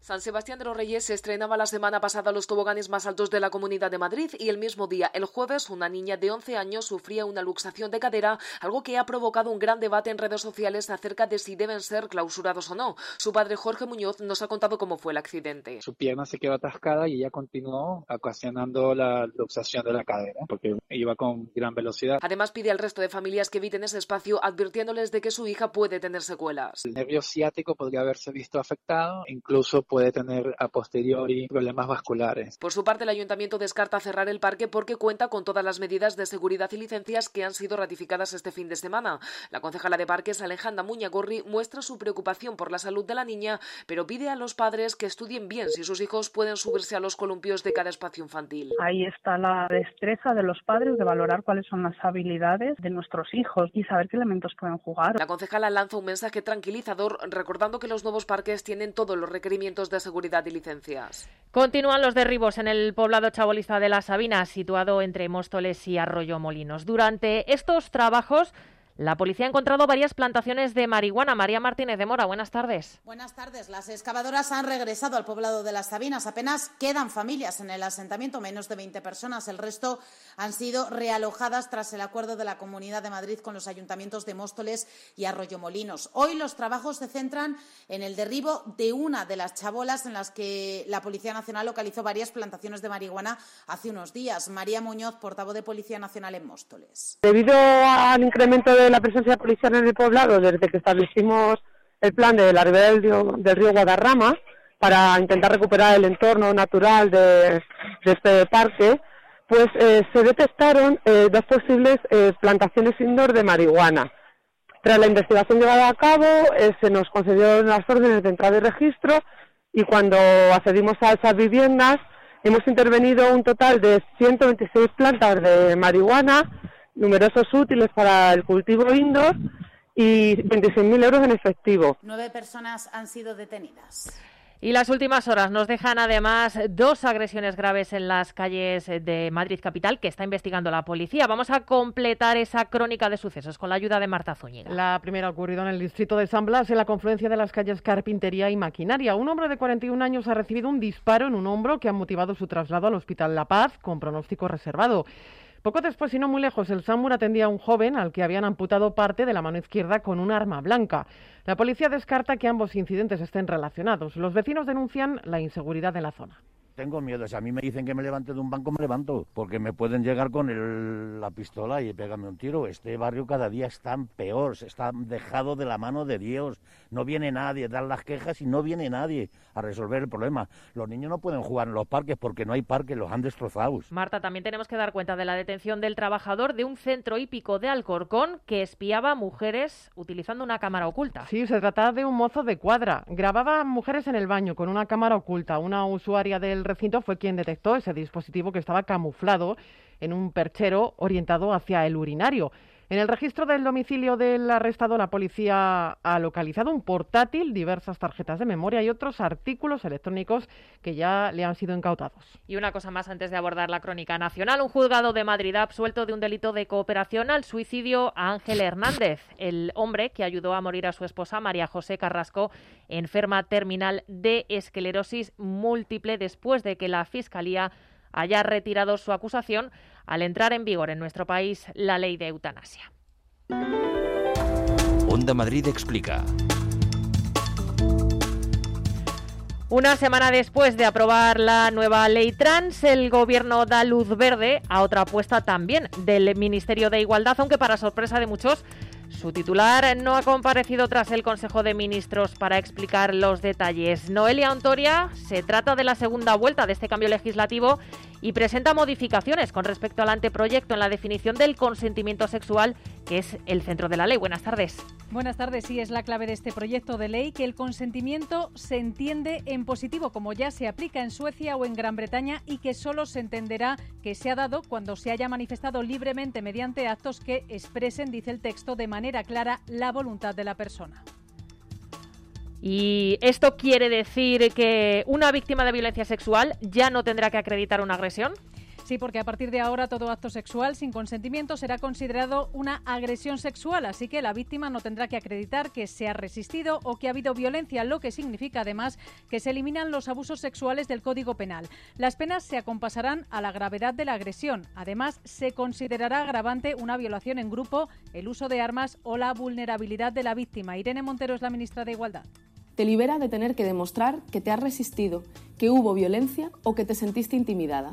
San Sebastián de los Reyes se estrenaba la semana pasada los toboganes más altos de la Comunidad de Madrid y el mismo día, el jueves, una niña de once años sufría una luxación de cadera, algo que ha provocado un gran debate en redes sociales acerca de si deben ser clausurados o no. Su padre, Jorge Muñoz, nos ha contado cómo fue el accidente. Su pierna se quedó atascada y ella continuó ocasionando la luxación de la cadera porque iba con gran velocidad. Además, pide al resto de familias que eviten ese espacio, advirtiéndoles de que su hija puede tener secuelas. El nervio ciático podría haberse visto afectado, incluso puede tener a posteriori problemas vasculares. Por su parte, el ayuntamiento descarta cerrar el parque porque cuenta con todas las medidas de seguridad y licencias que han sido ratificadas este fin de semana. La concejala de Parques, Alejandra Muñagorri, muestra su preocupación por la salud de la niña, pero pide a los padres que estudien bien si sus hijos pueden subirse a los columpios de cada espacio infantil. Ahí está la destreza de los padres de valorar cuáles son las habilidades de nuestros hijos y saber qué elementos pueden jugar. La concejala lanza un mensaje tranquilizador recordando que los nuevos parques tienen todos los requerimientos de seguridad y licencias. Continúan los derribos en el poblado chabolista de Las Sabinas, situado entre Móstoles y Arroyomolinos. Durante estos trabajos, la policía ha encontrado varias plantaciones de marihuana. María Martínez de Mora, buenas tardes. Buenas tardes. Las excavadoras han regresado al poblado de Las Sabinas. Apenas quedan familias en el asentamiento, menos de veinte personas. El resto han sido realojadas tras el acuerdo de la Comunidad de Madrid con los ayuntamientos de Móstoles y Arroyomolinos. Hoy los trabajos se centran en el derribo de una de las chabolas en las que la Policía Nacional localizó varias plantaciones de marihuana hace unos días. María Muñoz, portavoz de Policía Nacional en Móstoles. Debido al incremento de la presencia policial en el poblado desde que establecimos el plan de la ribera del río, del río Guadarrama para intentar recuperar el entorno natural de, de este parque, pues eh, se detectaron eh, dos posibles eh, plantaciones indoor de marihuana. Tras la investigación llevada a cabo, eh, se nos concedieron las órdenes de entrada y registro y cuando accedimos a esas viviendas hemos intervenido un total de ciento veintiséis plantas de marihuana, numerosos útiles para el cultivo indoor y veintiséis mil euros en efectivo. Nueve personas han sido detenidas. Y las últimas horas nos dejan además dos agresiones graves en las calles de Madrid capital que está investigando la policía. Vamos a completar esa crónica de sucesos con la ayuda de Marta Zúñiga. La primera ha ocurrido en el distrito de San Blas, en la confluencia de las calles Carpintería y Maquinaria. Un hombre de cuarenta y un años ha recibido un disparo en un hombro que ha motivado su traslado al Hospital La Paz con pronóstico reservado. Poco después, y no muy lejos, el SAMUR atendía a un joven al que habían amputado parte de la mano izquierda con un arma blanca. La policía descarta que ambos incidentes estén relacionados. Los vecinos denuncian la inseguridad en la zona. Tengo miedo, si a mí me dicen que me levante de un banco, me levanto, porque me pueden llegar con el, la pistola y pegarme un tiro. Este barrio cada día está peor, se está dejado de la mano de Dios. No viene nadie, dan las quejas y no viene nadie a resolver el problema. Los niños no pueden jugar en los parques porque no hay parques, los han destrozado. Marta, también tenemos que dar cuenta de la detención del trabajador de un centro hípico de Alcorcón que espiaba a mujeres utilizando una cámara oculta. Sí, se trata de un mozo de cuadra. Grababa a mujeres en el baño con una cámara oculta. Una usuaria del recinto fue quien detectó ese dispositivo que estaba camuflado en un perchero orientado hacia el urinario. En el registro del domicilio del arrestado, la policía ha localizado un portátil, diversas tarjetas de memoria y otros artículos electrónicos que ya le han sido incautados. Y una cosa más antes de abordar la crónica nacional. Un juzgado de Madrid ha absuelto de un delito de cooperación al suicidio a Ángel Hernández, el hombre que ayudó a morir a su esposa María José Carrasco, enferma terminal de esclerosis múltiple, después de que la Fiscalía haya retirado su acusación al entrar en vigor en nuestro país la ley de eutanasia. Onda Madrid explica. Una semana después de aprobar la nueva ley trans, el Gobierno da luz verde a otra apuesta también del Ministerio de Igualdad, aunque para sorpresa de muchos, su titular no ha comparecido tras el Consejo de Ministros para explicar los detalles. Noelia Ontoria se trata de la segunda vuelta de este cambio legislativo y presenta modificaciones con respecto al anteproyecto en la definición del consentimiento sexual, que es el centro de la ley. Buenas tardes. Buenas tardes. Sí, es la clave de este proyecto de ley que el consentimiento se entiende en positivo, como ya se aplica en Suecia o en Gran Bretaña, y que solo se entenderá que se ha dado cuando se haya manifestado libremente mediante actos que expresen, dice el texto, de manera clara la voluntad de la persona. ¿Y esto quiere decir que una víctima de violencia sexual ya no tendrá que acreditar una agresión? Sí, porque a partir de ahora todo acto sexual sin consentimiento será considerado una agresión sexual, así que la víctima no tendrá que acreditar que se ha resistido o que ha habido violencia, lo que significa además que se eliminan los abusos sexuales del Código Penal. Las penas se acompasarán a la gravedad de la agresión. Además, se considerará agravante una violación en grupo, el uso de armas o la vulnerabilidad de la víctima. Irene Montero es la ministra de Igualdad. Te libera de tener que demostrar que te has resistido, que hubo violencia o que te sentiste intimidada.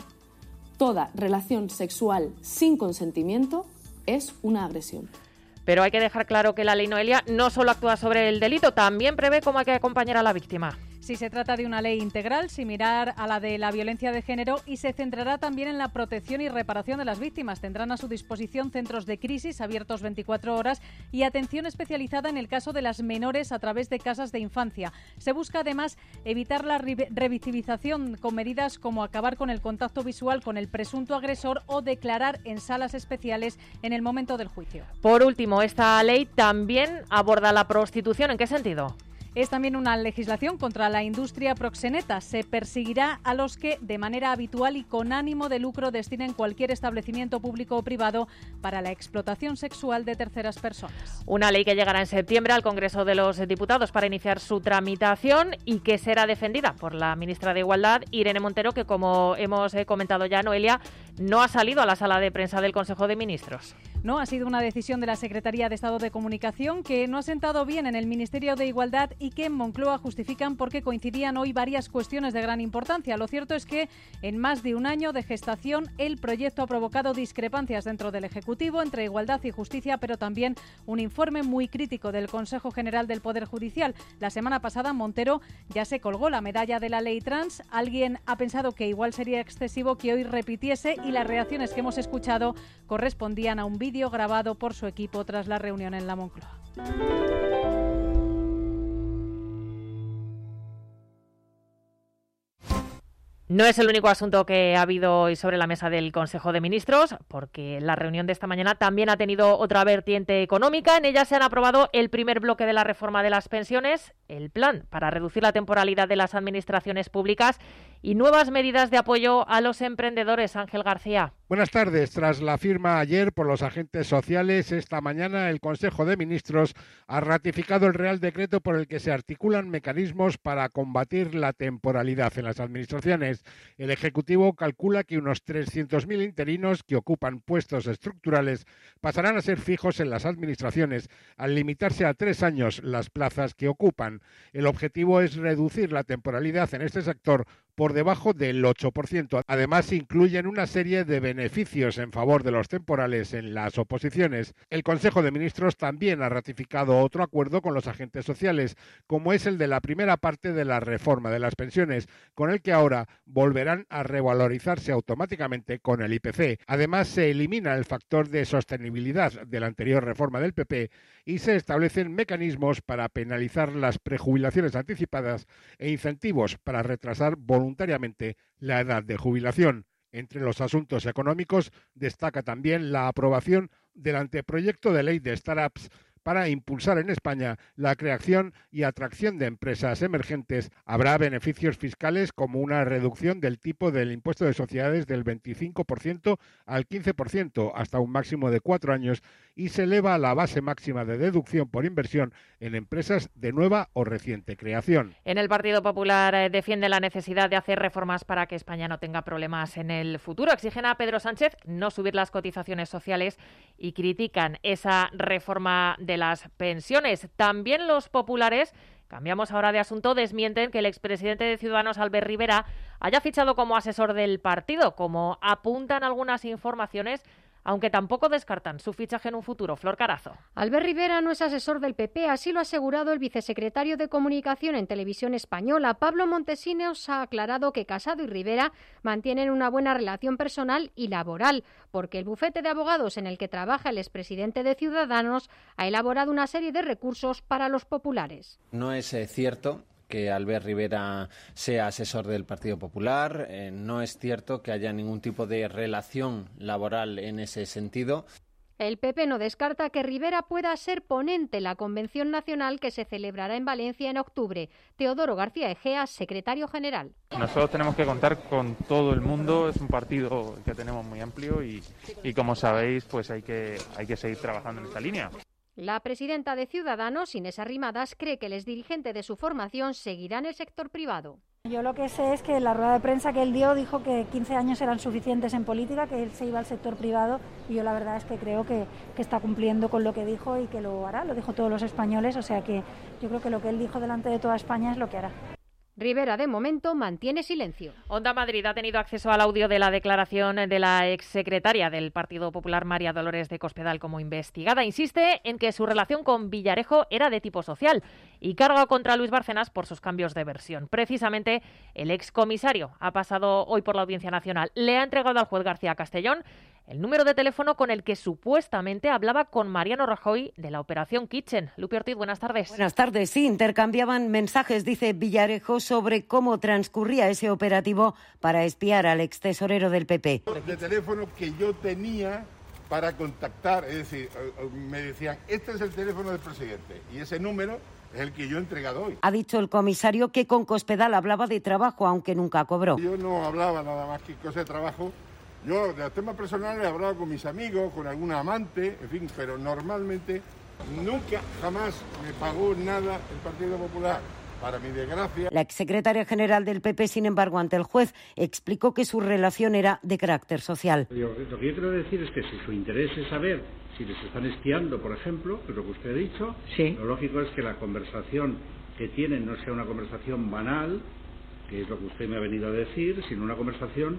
Toda relación sexual sin consentimiento es una agresión. Pero hay que dejar claro que la ley Noelia no solo actúa sobre el delito, también prevé cómo hay que acompañar a la víctima. Sí, se trata de una ley integral, similar a la de la violencia de género, y se centrará también en la protección y reparación de las víctimas. Tendrán a su disposición centros de crisis abiertos veinticuatro horas y atención especializada en el caso de las menores a través de casas de infancia. Se busca además evitar la revictimización con medidas como acabar con el contacto visual con el presunto agresor o declarar en salas especiales en el momento del juicio. Por último, esta ley también aborda la prostitución. ¿En qué sentido? Es también una legislación contra la industria proxeneta. Se perseguirá a los que, de manera habitual y con ánimo de lucro, destinen cualquier establecimiento público o privado para la explotación sexual de terceras personas. Una ley que llegará en septiembre al Congreso de los Diputados para iniciar su tramitación y que será defendida por la ministra de Igualdad, Irene Montero, que, como hemos comentado ya, Noelia, no ha salido a la sala de prensa del Consejo de Ministros. No, ha sido una decisión de la Secretaría de Estado de Comunicación que no ha sentado bien en el Ministerio de Igualdad y que en Moncloa justifican porque coincidían hoy varias cuestiones de gran importancia. Lo cierto es que en más de un año de gestación el proyecto ha provocado discrepancias dentro del Ejecutivo entre Igualdad y Justicia, pero también un informe muy crítico del Consejo General del Poder Judicial. La semana pasada Montero ya se colgó la medalla de la ley trans. Alguien ha pensado que igual sería excesivo que hoy repitiese y las reacciones que hemos escuchado correspondían a un vídeo grabado por su equipo tras la reunión en la Moncloa. No es el único asunto que ha habido hoy sobre la mesa del Consejo de Ministros, porque la reunión de esta mañana también ha tenido otra vertiente económica. En ella se han aprobado el primer bloque de la reforma de las pensiones, el plan para reducir la temporalidad de las administraciones públicas y nuevas medidas de apoyo a los emprendedores. Ángel García. Buenas tardes. Tras la firma ayer por los agentes sociales, esta mañana el Consejo de Ministros ha ratificado el Real Decreto por el que se articulan mecanismos para combatir la temporalidad en las administraciones. El Ejecutivo calcula que unos trescientos mil interinos que ocupan puestos estructurales pasarán a ser fijos en las administraciones, al limitarse a tres años las plazas que ocupan. El objetivo es reducir la temporalidad en este sector por debajo del ocho por ciento. Además, incluyen una serie de beneficios en favor de los temporales en las oposiciones. El Consejo de Ministros también ha ratificado otro acuerdo con los agentes sociales, como es el de la primera parte de la reforma de las pensiones, con el que ahora volverán a revalorizarse automáticamente con el I P C. Además, se elimina el factor de sostenibilidad de la anterior reforma del P P y se establecen mecanismos para penalizar las prejubilaciones anticipadas e incentivos para retrasar voluntariamente la edad de jubilación. Entre los asuntos económicos destaca también la aprobación del anteproyecto de ley de startups para impulsar en España la creación y atracción de empresas emergentes. Habrá beneficios fiscales como una reducción del tipo del impuesto de sociedades del veinticinco por ciento al quince por ciento hasta un máximo de cuatro años y se eleva la base máxima de deducción por inversión en empresas de nueva o reciente creación. En el Partido Popular eh, defiende la necesidad de hacer reformas para que España no tenga problemas en el futuro. Exigen a Pedro Sánchez no subir las cotizaciones sociales y critican esa reforma de las pensiones. También los populares, cambiamos ahora de asunto, desmienten que el expresidente de Ciudadanos, Albert Rivera, haya fichado como asesor del partido, como apuntan algunas informaciones, aunque tampoco descartan su fichaje en un futuro. Flor Carazo. Albert Rivera no es asesor del P P, así lo ha asegurado el vicesecretario de Comunicación en Televisión Española. Pablo Montesinos ha aclarado que Casado y Rivera mantienen una buena relación personal y laboral, porque el bufete de abogados en el que trabaja el expresidente de Ciudadanos ha elaborado una serie de recursos para los populares. No es eh, cierto que Albert Rivera sea asesor del Partido Popular, eh, no es cierto que haya ningún tipo de relación laboral en ese sentido. El P P no descarta que Rivera pueda ser ponente en la Convención Nacional que se celebrará en Valencia en octubre. Teodoro García Egea, secretario general. Nosotros tenemos que contar con todo el mundo, es un partido que tenemos muy amplio y, y como sabéis, pues hay que, hay que seguir trabajando en esta línea. La presidenta de Ciudadanos, Inés Arrimadas, cree que el exdirigente de su formación seguirá en el sector privado. Yo lo que sé es que en la rueda de prensa que él dio dijo que quince años eran suficientes en política, que él se iba al sector privado, y yo la verdad es que creo que, que está cumpliendo con lo que dijo y que lo hará, lo dijo todos los españoles, o sea que yo creo que lo que él dijo delante de toda España es lo que hará. Rivera, de momento, mantiene silencio. Onda Madrid ha tenido acceso al audio de la declaración de la exsecretaria del Partido Popular, María Dolores de Cospedal, como investigada. Insiste en que su relación con Villarejo era de tipo social y carga contra Luis Bárcenas por sus cambios de versión. Precisamente, el excomisario ha pasado hoy por la Audiencia Nacional. Le ha entregado al juez García Castellón el número de teléfono con el que supuestamente hablaba con Mariano Rajoy de la Operación Kitchen. Lupi Ortiz, buenas tardes. Buenas tardes. Sí, intercambiaban mensajes, dice Villarejo, sobre cómo transcurría ese operativo para espiar al extesorero del P P. De teléfono que yo tenía para contactar, es decir, me decían, este es el teléfono del presidente y ese número es el que yo he entregado hoy. Ha dicho el comisario que con Cospedal hablaba de trabajo, aunque nunca cobró. Yo no hablaba nada más que cosas de trabajo. Yo de los temas personales he hablado con mis amigos, con algún amante, en fin, pero normalmente nunca, jamás me pagó nada el Partido Popular. Para mi desgracia. La exsecretaria general del P P, sin embargo, ante el juez, explicó que su relación era de carácter social. Yo, lo que yo quiero decir es que si su interés es saber si les están espiando, por ejemplo, que es lo que usted ha dicho, sí. Lo lógico es que la conversación que tienen no sea una conversación banal, que es lo que usted me ha venido a decir, sino una conversación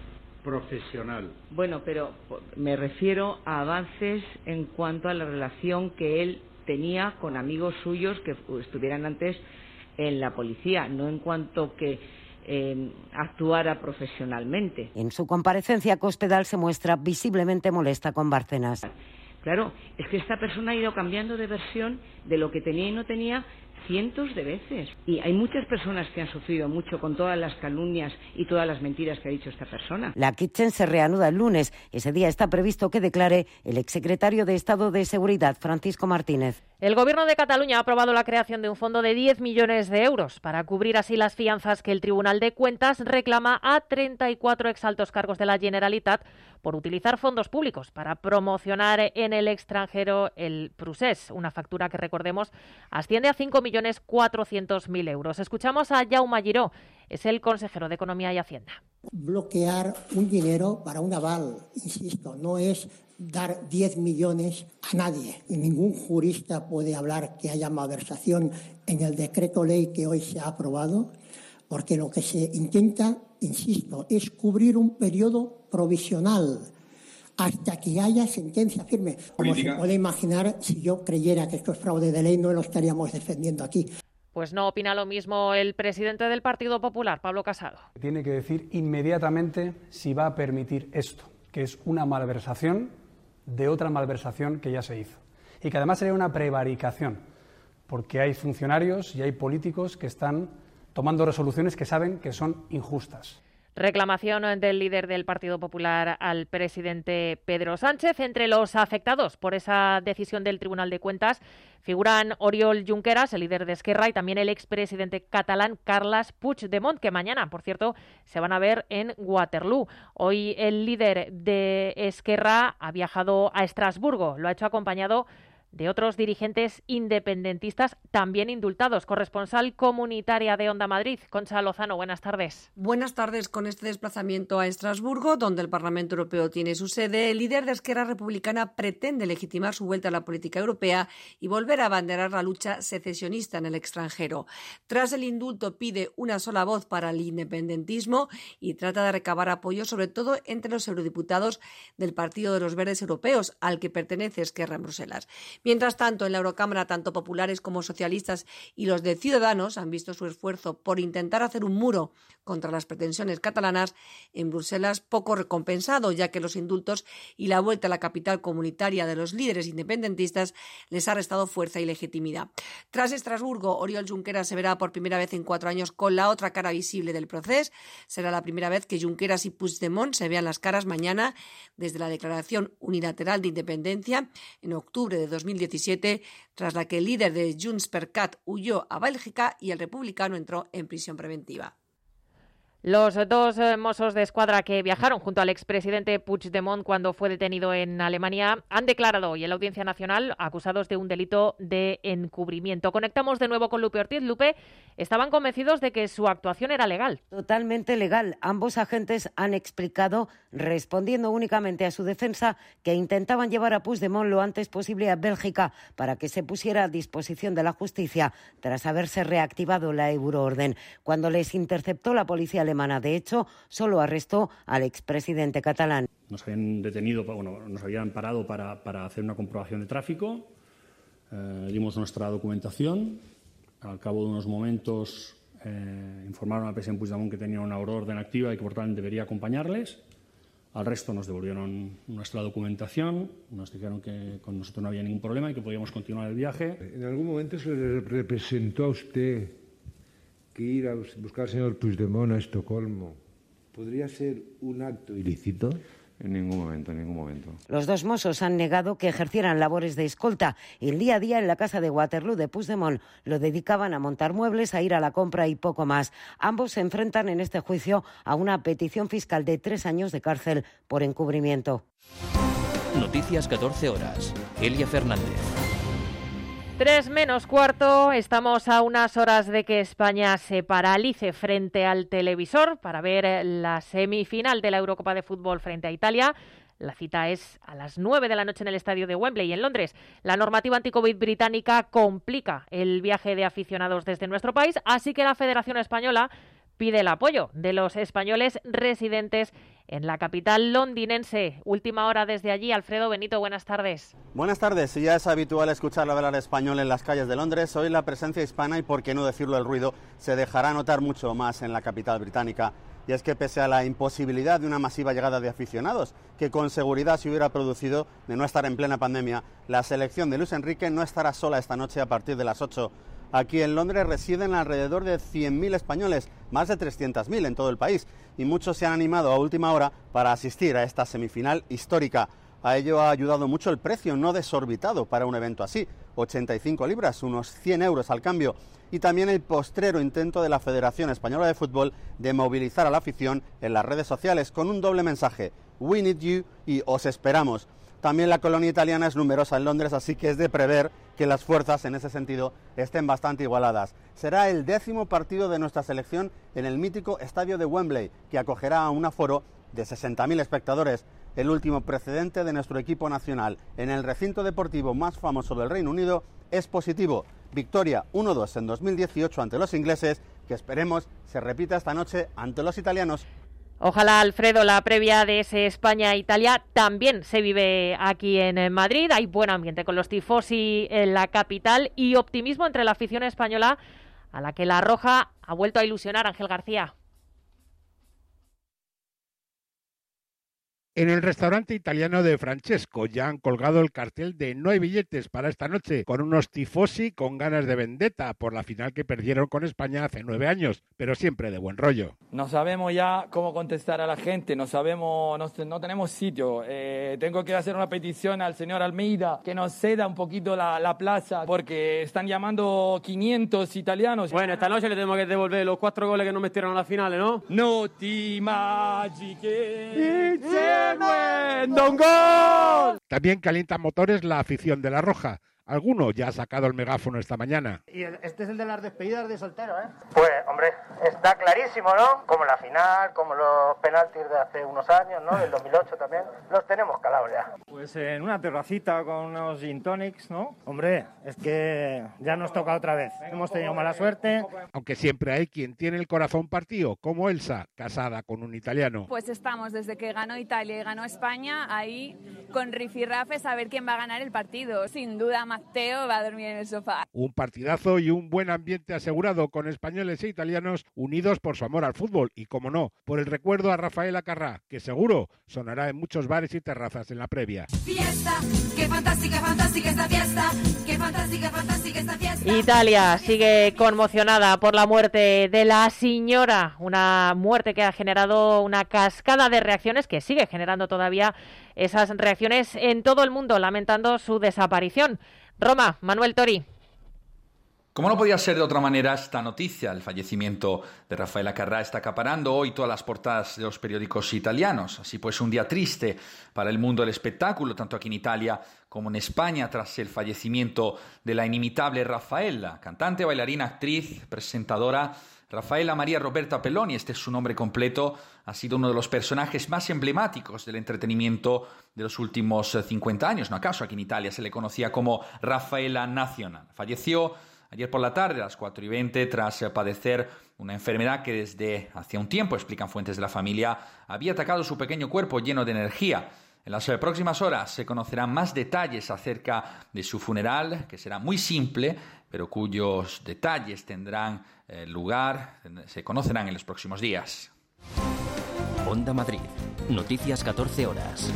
profesional. Bueno, pero me refiero a avances en cuanto a la relación que él tenía con amigos suyos que estuvieran antes en la policía, no en cuanto que eh, actuara profesionalmente. En su comparecencia, Cospedal se muestra visiblemente molesta con Bárcenas. Claro, es que esta persona ha ido cambiando de versión de lo que tenía y no tenía cientos de veces. Y hay muchas personas que han sufrido mucho con todas las calumnias y todas las mentiras que ha dicho esta persona. La Kitchen se reanuda el lunes. Ese día está previsto que declare el exsecretario de Estado de Seguridad, Francisco Martínez. El Gobierno de Cataluña ha aprobado la creación de un fondo de diez millones de euros para cubrir así las fianzas que el Tribunal de Cuentas reclama a treinta y cuatro exaltos cargos de la Generalitat por utilizar fondos públicos para promocionar en el extranjero el Prusés, una factura que, recordemos, asciende a cinco millones cuatrocientos mil euros. Escuchamos a Jaume Giró, es el consejero de Economía y Hacienda. Bloquear un dinero para un aval, insisto, no es dar diez millones a nadie. Y ningún jurista puede hablar que haya malversación en el decreto ley que hoy se ha aprobado, porque lo que se intenta, insisto, es cubrir un periodo provisional hasta que haya sentencia firme. Como se puede imaginar, si yo creyera que esto es fraude de ley, no lo estaríamos defendiendo aquí. Pues no opina lo mismo el presidente del Partido Popular, Pablo Casado. Tiene que decir inmediatamente si va a permitir esto, que es una malversación de otra malversación que ya se hizo. Y que además sería una prevaricación, porque hay funcionarios y hay políticos que están tomando resoluciones que saben que son injustas. Reclamación del líder del Partido Popular al presidente Pedro Sánchez. Entre los afectados por esa decisión del Tribunal de Cuentas figuran Oriol Junqueras, el líder de Esquerra, y también el expresidente catalán Carles Puigdemont, que mañana, por cierto, se van a ver en Waterloo. Hoy el líder de Esquerra ha viajado a Estrasburgo. Lo ha hecho acompañado de otros dirigentes independentistas también indultados. Corresponsal comunitaria de Onda Madrid, Concha Lozano, buenas tardes. Buenas tardes. Con este desplazamiento a Estrasburgo, donde el Parlamento Europeo tiene su sede, el líder de Esquerra Republicana pretende legitimar su vuelta a la política europea y volver a abanderar la lucha secesionista en el extranjero. Tras el indulto pide una sola voz para el independentismo y trata de recabar apoyo sobre todo entre los eurodiputados del Partido de los Verdes Europeos, al que pertenece Esquerra en Bruselas. Mientras tanto, en la Eurocámara, tanto populares como socialistas y los de Ciudadanos han visto su esfuerzo por intentar hacer un muro contra las pretensiones catalanas en Bruselas poco recompensado, ya que los indultos y la vuelta a la capital comunitaria de los líderes independentistas les ha restado fuerza y legitimidad. Tras Estrasburgo, Oriol Junqueras se verá por primera vez en cuatro años con la otra cara visible del proceso. Será la primera vez que Junqueras y Puigdemont se vean las caras mañana desde la declaración unilateral de independencia en octubre de dos mil diecisiete, tras la que el líder de Junts per Cat huyó a Bélgica y el republicano entró en prisión preventiva. Los dos eh, mozos de escuadra que viajaron junto al expresidente Puigdemont cuando fue detenido en Alemania han declarado hoy en la Audiencia Nacional acusados de un delito de encubrimiento. Conectamos de nuevo con Lupe Ortiz. Lupe, estaban convencidos de que su actuación era legal. Totalmente legal. Ambos agentes han explicado, respondiendo únicamente a su defensa, que intentaban llevar a Puigdemont lo antes posible a Bélgica para que se pusiera a disposición de la justicia tras haberse reactivado la euroorden. Cuando les interceptó la policía alemana, de hecho, solo arrestó al expresidente catalán. Nos habían detenido, bueno, nos habían parado para, para hacer una comprobación de tráfico. Eh, dimos nuestra documentación. Al cabo de unos momentos eh, informaron al presidente Puigdemont que tenía una orden activa y que por tanto debería acompañarles. Al resto nos devolvieron nuestra documentación, nos dijeron que con nosotros no había ningún problema y que podíamos continuar el viaje. ¿En algún momento se le representó a usted que ir a buscar al señor Puigdemont a Estocolmo podría ser un acto ilícito? En ningún momento, en ningún momento. Los dos mozos han negado que ejercieran labores de escolta. El día a día en la casa de Waterloo de Puigdemont lo dedicaban a montar muebles, a ir a la compra y poco más. Ambos se enfrentan en este juicio a una petición fiscal de tres años de cárcel por encubrimiento. Noticias catorce horas. Elia Fernández. Tres menos cuarto, estamos a unas horas de que España se paralice frente al televisor para ver la semifinal de la Eurocopa de Fútbol frente a Italia. La cita es a las nueve de la noche en el estadio de Wembley, en Londres. La normativa anti-COVID británica complica el viaje de aficionados desde nuestro país, así que la Federación Española pide el apoyo de los españoles residentes en la capital londinense. Última hora desde allí. Alfredo Benito, buenas tardes. Buenas tardes. Si ya es habitual escuchar hablar español en las calles de Londres, hoy la presencia hispana y, por qué no decirlo, el ruido, se dejará notar mucho más en la capital británica. Y es que pese a la imposibilidad de una masiva llegada de aficionados, que con seguridad se hubiera producido de no estar en plena pandemia, la selección de Luis Enrique no estará sola esta noche a partir de las ocho. Aquí en Londres residen alrededor de cien mil españoles, más de trescientos mil en todo el país, y muchos se han animado a última hora para asistir a esta semifinal histórica. A ello ha ayudado mucho el precio no desorbitado para un evento así, ochenta y cinco libras, unos cien euros al cambio, y también el postrero intento de la Federación Española de Fútbol de movilizar a la afición en las redes sociales con un doble mensaje: We need you y os esperamos. También la colonia italiana es numerosa en Londres, así que es de prever que las fuerzas en ese sentido estén bastante igualadas. Será el décimo partido de nuestra selección en el mítico estadio de Wembley, que acogerá a un aforo de sesenta mil espectadores, el último precedente de nuestro equipo nacional en el recinto deportivo más famoso del Reino Unido es positivo. Victoria uno dos en dos mil dieciocho ante los ingleses, que esperemos se repita esta noche ante los italianos. Ojalá, Alfredo, la previa de ese España-Italia también se vive aquí en Madrid. Hay buen ambiente con los tifosi en la capital y optimismo entre la afición española, a la que la Roja ha vuelto a ilusionar. Ángel García. En el restaurante italiano de Francesco ya han colgado el cartel de no hay billetes para esta noche, con unos tifosi con ganas de vendetta por la final que perdieron con España hace nueve años, pero siempre de buen rollo. No sabemos ya cómo contestar a la gente, no sabemos, no, no tenemos sitio. Eh, tengo que hacer una petición al señor Almeida que nos ceda un poquito la, la plaza, porque están llamando quinientos italianos. Bueno, esta noche le tenemos que devolver los cuatro goles que nos metieron a la finales, ¿no? No ti immagini che ¡Don gol! También calienta motores la afición de la Roja. Alguno ya ha sacado el megáfono esta mañana. Y este es el de las despedidas de soltero, ¿eh? Pues, hombre, está clarísimo, ¿no? Como la final, como los penaltis de hace unos años, ¿no? Del dos mil ocho también. Los tenemos calados ya. Pues en una terracita con unos gin tonics, ¿no? Hombre, es que ya nos toca otra vez. Hemos tenido mala suerte. Aunque siempre hay quien tiene el corazón partido, como Elsa, casada con un italiano. Pues estamos desde que ganó Italia y ganó España ahí con rifirrafes a ver quién va a ganar el partido. Sin duda Matteo va a dormir en el sofá. Un partidazo y un buen ambiente asegurado con españoles e italianos unidos por su amor al fútbol y, como no, por el recuerdo a Rafaela Carrà, que seguro sonará en muchos bares y terrazas en la previa. Fiesta, qué fantástica, fantástica esta fiesta, qué fantástica, fantástica esta fiesta. Italia sigue conmocionada por la muerte de la señora, una muerte que ha generado una cascada de reacciones, que sigue generando todavía esas reacciones en todo el mundo, lamentando su desaparición. Roma, Manuel Tori. Como no podía ser de otra manera, esta noticia, el fallecimiento de Rafaela Carrà, está acaparando hoy todas las portadas de los periódicos italianos. Así pues, un día triste para el mundo del espectáculo, tanto aquí en Italia como en España, tras el fallecimiento de la inimitable Rafaela, cantante, bailarina, actriz, presentadora. Rafaela María Roberta Pelloni, este es su nombre completo, ha sido uno de los personajes más emblemáticos del entretenimiento de los últimos cincuenta años. ¿No acaso aquí en Italia se le conocía como Rafaela Nacional? Falleció ayer por la tarde a las cuatro y veinte tras padecer una enfermedad que desde hacía un tiempo, explican fuentes de la familia, había atacado su pequeño cuerpo lleno de energía. En las próximas horas se conocerán más detalles acerca de su funeral, que será muy simple, pero cuyos detalles tendrán eh, lugar, se conocerán en los próximos días. Onda Madrid, noticias catorce horas.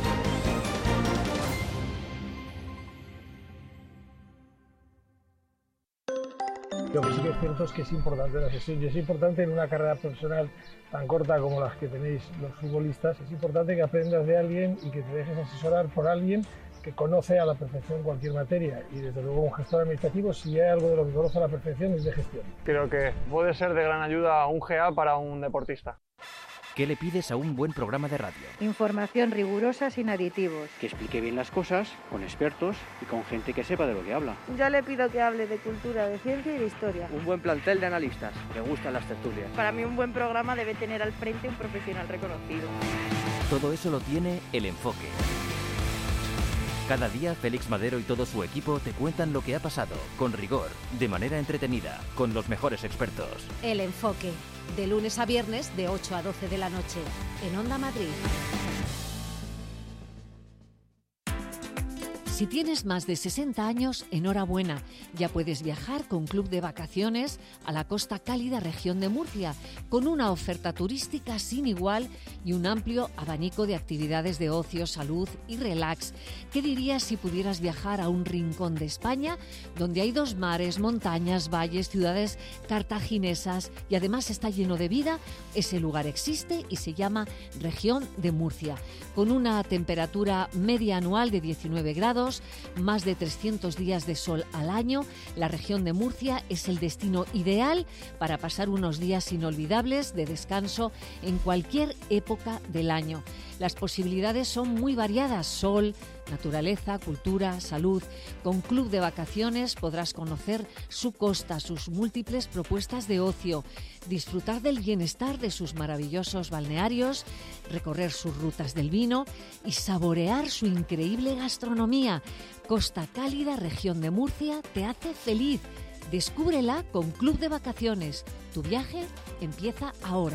Lo que sí que es cierto es que es importante la sesión y es importante en una carrera profesional tan corta como las que tenéis los futbolistas, es importante que aprendas de alguien y que te dejes asesorar por alguien que conoce a la perfección cualquier materia y desde luego un gestor administrativo, si hay algo de lo que conoce a la perfección, es de gestión. Creo que puede ser de gran ayuda un G A para un deportista. ¿Qué le pides a un buen programa de radio? Información rigurosa sin aditivos. Que explique bien las cosas, con expertos y con gente que sepa de lo que habla. Yo le pido que hable de cultura, de ciencia y de historia. Un buen plantel de analistas, que gustan las tertulias. Para mí un buen programa debe tener al frente un profesional reconocido. Todo eso lo tiene El Enfoque. Cada día Félix Madero y todo su equipo te cuentan lo que ha pasado, con rigor, de manera entretenida, con los mejores expertos. El Enfoque, de lunes a viernes de ocho a doce de la noche, en Onda Madrid. Si tienes más de sesenta años, enhorabuena. Ya puedes viajar con Club de Vacaciones a la Costa Cálida región de Murcia, con una oferta turística sin igual y un amplio abanico de actividades de ocio, salud y relax. ¿Qué dirías si pudieras viajar a un rincón de España donde hay dos mares, montañas, valles, ciudades cartaginesas y además está lleno de vida? Ese lugar existe y se llama Región de Murcia, con una temperatura media anual de diecinueve grados, más de trescientos días de sol al año. La región de Murcia es el destino ideal para pasar unos días inolvidables de descanso en cualquier época del año. Las posibilidades son muy variadas: sol, naturaleza, cultura, salud. Con Club de Vacaciones podrás conocer su costa, sus múltiples propuestas de ocio, disfrutar del bienestar de sus maravillosos balnearios, recorrer sus rutas del vino y saborear su increíble gastronomía. Costa Cálida, región de Murcia, te hace feliz. Descúbrela con Club de Vacaciones. Tu viaje empieza ahora.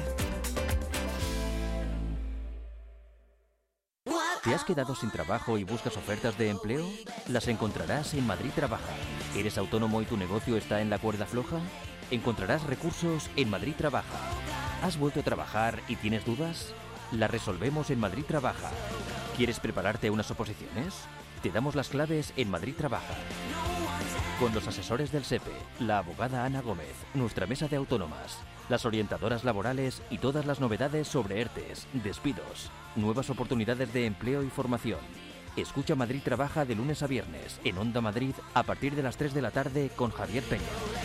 ¿Te has quedado sin trabajo y buscas ofertas de empleo? Las encontrarás en Madrid Trabaja. ¿Eres autónomo y tu negocio está en la cuerda floja? Encontrarás recursos en Madrid Trabaja. ¿Has vuelto a trabajar y tienes dudas? Las resolvemos en Madrid Trabaja. ¿Quieres prepararte a unas oposiciones? Te damos las claves en Madrid Trabaja. Con los asesores del SEPE, la abogada Ana Gómez, nuestra mesa de autónomas, las orientadoras laborales y todas las novedades sobre ERTES, despidos, nuevas oportunidades de empleo y formación. Escucha Madrid Trabaja de lunes a viernes en Onda Madrid a partir de las tres de la tarde con Javier Peña.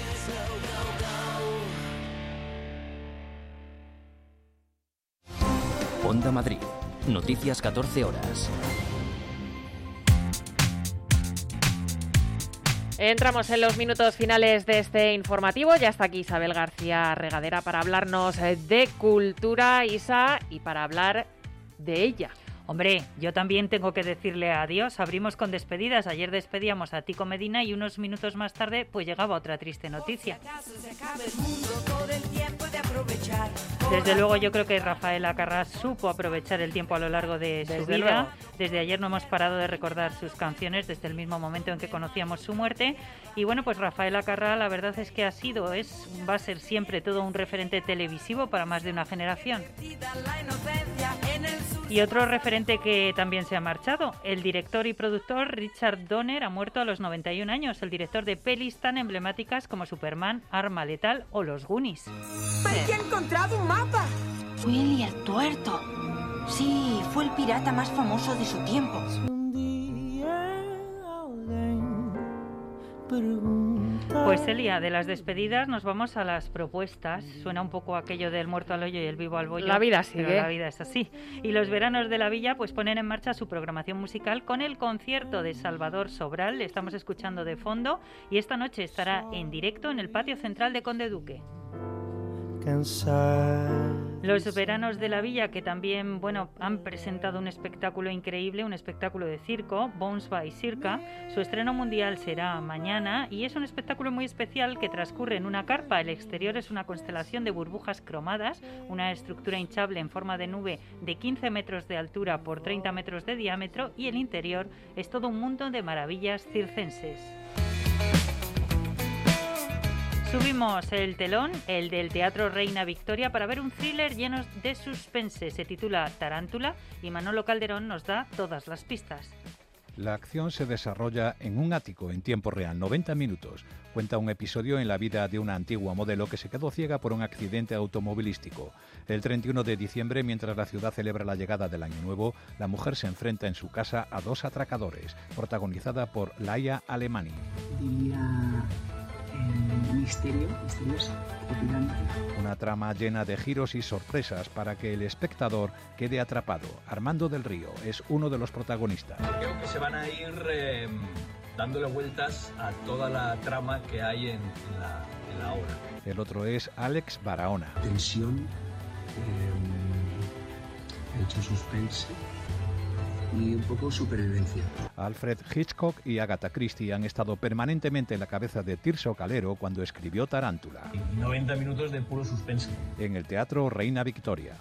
Onda Madrid, noticias catorce horas. Entramos en los minutos finales de este informativo. Ya está aquí Isabel García Regadera para hablarnos de cultura, Isa, y para hablar de ella. Hombre, yo también tengo que decirle adiós. Abrimos con despedidas. Ayer despedíamos a Tico Medina y unos minutos más tarde pues llegaba otra triste noticia. Desde luego yo creo que Rafaela Carrà supo aprovechar el tiempo a lo largo de su Desde vida. luego. Desde ayer no hemos parado de recordar sus canciones desde el mismo momento en que conocíamos su muerte. Y bueno, pues Rafaela Carrà la verdad es que ha sido, es, va a ser siempre todo un referente televisivo para más de una generación. Y otro referente que también se ha marchado, el director y productor Richard Donner ha muerto a los noventa y un años, el director de pelis tan emblemáticas como Superman, Arma Letal o Los Goonies. ¡He encontrado un mapa! Willy el Tuerto. Sí, fue el pirata más famoso de su tiempo. Pues Celia, de las despedidas nos vamos a las propuestas. Suena un poco aquello del muerto al hoyo y el vivo al bollo. La vida sigue. Pero la vida es así. Y los veranos de la Villa pues ponen en marcha su programación musical con el concierto de Salvador Sobral. Le estamos escuchando de fondo y esta noche estará en directo en el patio central de Conde Duque. Los veranos de la Villa, que también, bueno, han presentado un espectáculo increíble, un espectáculo de circo, Bones by Circa. Su estreno mundial será mañana y es un espectáculo muy especial que transcurre en una carpa. El exterior es una constelación de burbujas cromadas, una estructura hinchable en forma de nube de quince metros de altura por treinta metros de diámetro, y el interior es todo un mundo de maravillas circenses. Subimos el telón, el del Teatro Reina Victoria, para ver un thriller lleno de suspense. Se titula Tarántula y Manolo Calderón nos da todas las pistas. La acción se desarrolla en un ático en tiempo real, noventa minutos. Cuenta un episodio en la vida de una antigua modelo que se quedó ciega por un accidente automovilístico. El treinta y uno de diciembre, mientras la ciudad celebra la llegada del Año Nuevo, la mujer se enfrenta en su casa a dos atracadores, protagonizada por Laia Alemany. Diría el misterio, misterioso, trepidante. Una trama llena de giros y sorpresas para que el espectador quede atrapado. Armando del Río es uno de los protagonistas. Creo que se van a ir eh, dándole vueltas a toda la trama que hay en, en, la, en la obra. El otro es Alex Barahona. Tensión, eh, hecho suspense y un poco supervivencia. Alfred Hitchcock y Agatha Christie han estado permanentemente en la cabeza de Tirso Calero cuando escribió Tarántula. noventa minutos de puro suspense. En el Teatro Reina Victoria.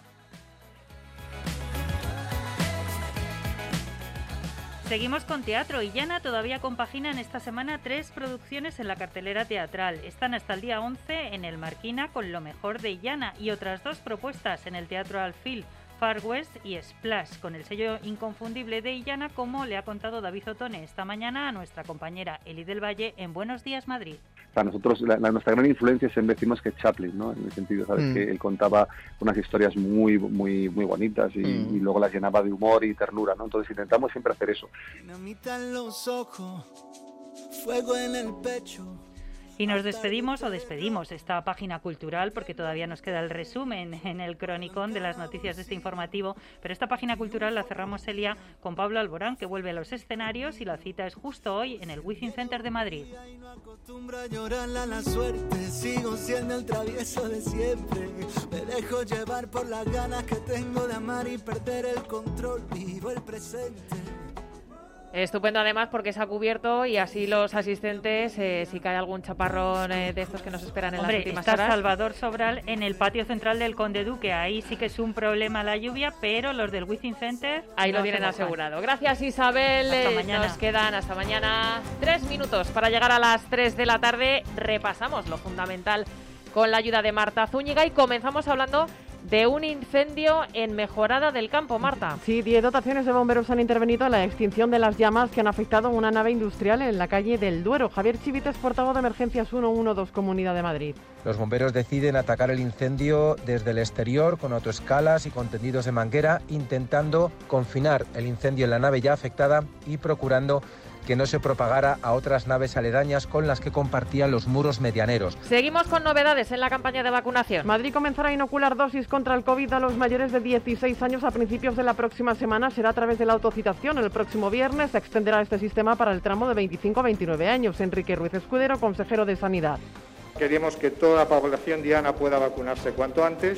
Seguimos con teatro. Illana todavía compagina en esta semana tres producciones en la cartelera teatral. Están hasta el día once en el Marquina con Lo mejor de Illana y otras dos propuestas en el Teatro Alfil, Far West y Splash, con el sello inconfundible de Illana, como le ha contado David Otone esta mañana a nuestra compañera Eli del Valle en Buenos Días Madrid. Para nosotros, la, la, nuestra gran influencia siempre decimos que es Chaplin, ¿no? En el sentido, ¿sabes? Mm. Que él contaba unas historias muy muy muy bonitas y, mm. y luego las llenaba de humor y ternura, ¿no? Entonces intentamos siempre hacer eso. Dinamita en los ojos, fuego en el pecho. Y nos despedimos o despedimos esta página cultural porque todavía nos queda el resumen en el cronicón de las noticias de este informativo, pero esta página cultural la cerramos, Celia, con Pablo Alborán, que vuelve a los escenarios y la cita es justo hoy en el Within Center de Madrid. Sigo siendo el travieso de siempre, me dejo llevar por las ganas que tengo de amar y perder el control, vivo el presente. Estupendo además porque se ha cubierto y así los asistentes, eh, si cae algún chaparrón eh, de estos que nos esperan en Hombre, las últimas está horas. Salvador Sobral en el patio central del Conde Duque, ahí sí que es un problema la lluvia, pero los del Within Center ahí no lo tienen asegurado. Gracias, Isabel. Hasta eh, mañana. Nos quedan hasta mañana tres minutos para llegar a las tres de la tarde. Repasamos lo fundamental con la ayuda de Marta Zúñiga y comenzamos hablando de un incendio en Mejorada del Campo, Marta. Sí, diez dotaciones de bomberos han intervenido en la extinción de las llamas que han afectado a una nave industrial en la calle del Duero. Javier Chivites, portavoz de Emergencias ciento doce Comunidad de Madrid. Los bomberos deciden atacar el incendio desde el exterior con autoescalas y con tendidos de manguera, intentando confinar el incendio en la nave ya afectada y procurando que no se propagara a otras naves aledañas con las que compartían los muros medianeros. Seguimos con novedades en la campaña de vacunación. Madrid comenzará a inocular dosis contra el COVID a los mayores de dieciséis años a principios de la próxima semana. Será a través de la autocitación. El próximo viernes se extenderá este sistema para el tramo de veinticinco a veintinueve años. Enrique Ruiz Escudero, consejero de Sanidad. Queremos que toda la población diana pueda vacunarse cuanto antes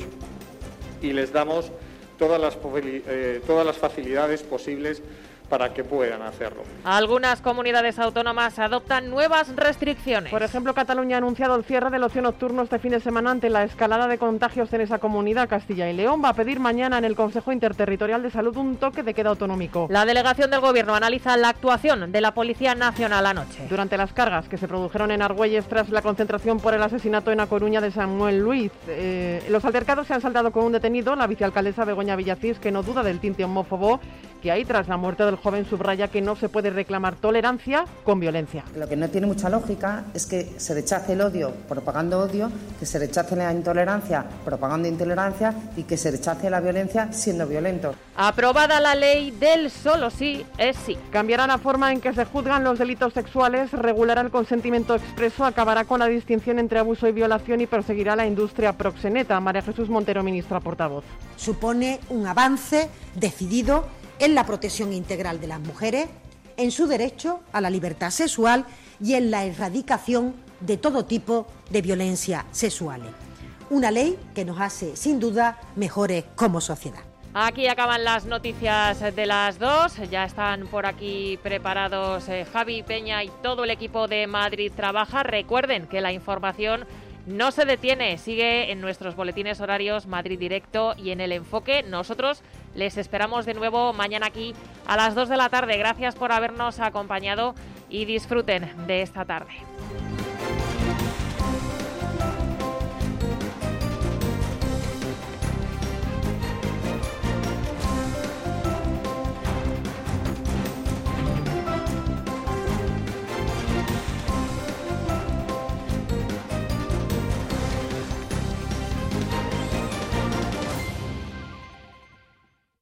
y les damos todas las, eh, todas las facilidades posibles para que puedan hacerlo. Algunas comunidades autónomas adoptan nuevas restricciones. Por ejemplo, Cataluña ha anunciado el cierre del ocio nocturno este fin de semana ante la escalada de contagios en esa comunidad. Castilla y León va a pedir mañana en el Consejo Interterritorial de Salud un toque de queda autonómico. La delegación del Gobierno analiza la actuación de la Policía Nacional anoche. Durante las cargas que se produjeron en Argüelles tras la concentración por el asesinato en A Coruña de Samuel Luiz, eh, los altercados se han saldado con un detenido, la vicealcaldesa Begoña Villacís, que no duda del tinte homófobo que hay tras la muerte del joven, subraya que no se puede reclamar tolerancia con violencia. Lo que no tiene mucha lógica es que se rechace el odio propagando odio, que se rechace la intolerancia propagando intolerancia y que se rechace la violencia siendo violento. Aprobada la ley del solo sí es sí. Cambiará la forma en que se juzgan los delitos sexuales, regulará el consentimiento expreso, acabará con la distinción entre abuso y violación y perseguirá la industria proxeneta. María Jesús Montero, ministra portavoz. Supone un avance decidido en la protección integral de las mujeres, en su derecho a la libertad sexual y en la erradicación de todo tipo de violencias sexuales. Una ley que nos hace, sin duda, mejores como sociedad. Aquí acaban las noticias de las dos. Ya están por aquí preparados eh, Javi Peña y todo el equipo de Madrid Trabaja. Recuerden que la información no se detiene, sigue en nuestros boletines horarios Madrid Directo y en El Enfoque. Nosotros les esperamos de nuevo mañana aquí a las dos de la tarde. Gracias por habernos acompañado y disfruten de esta tarde.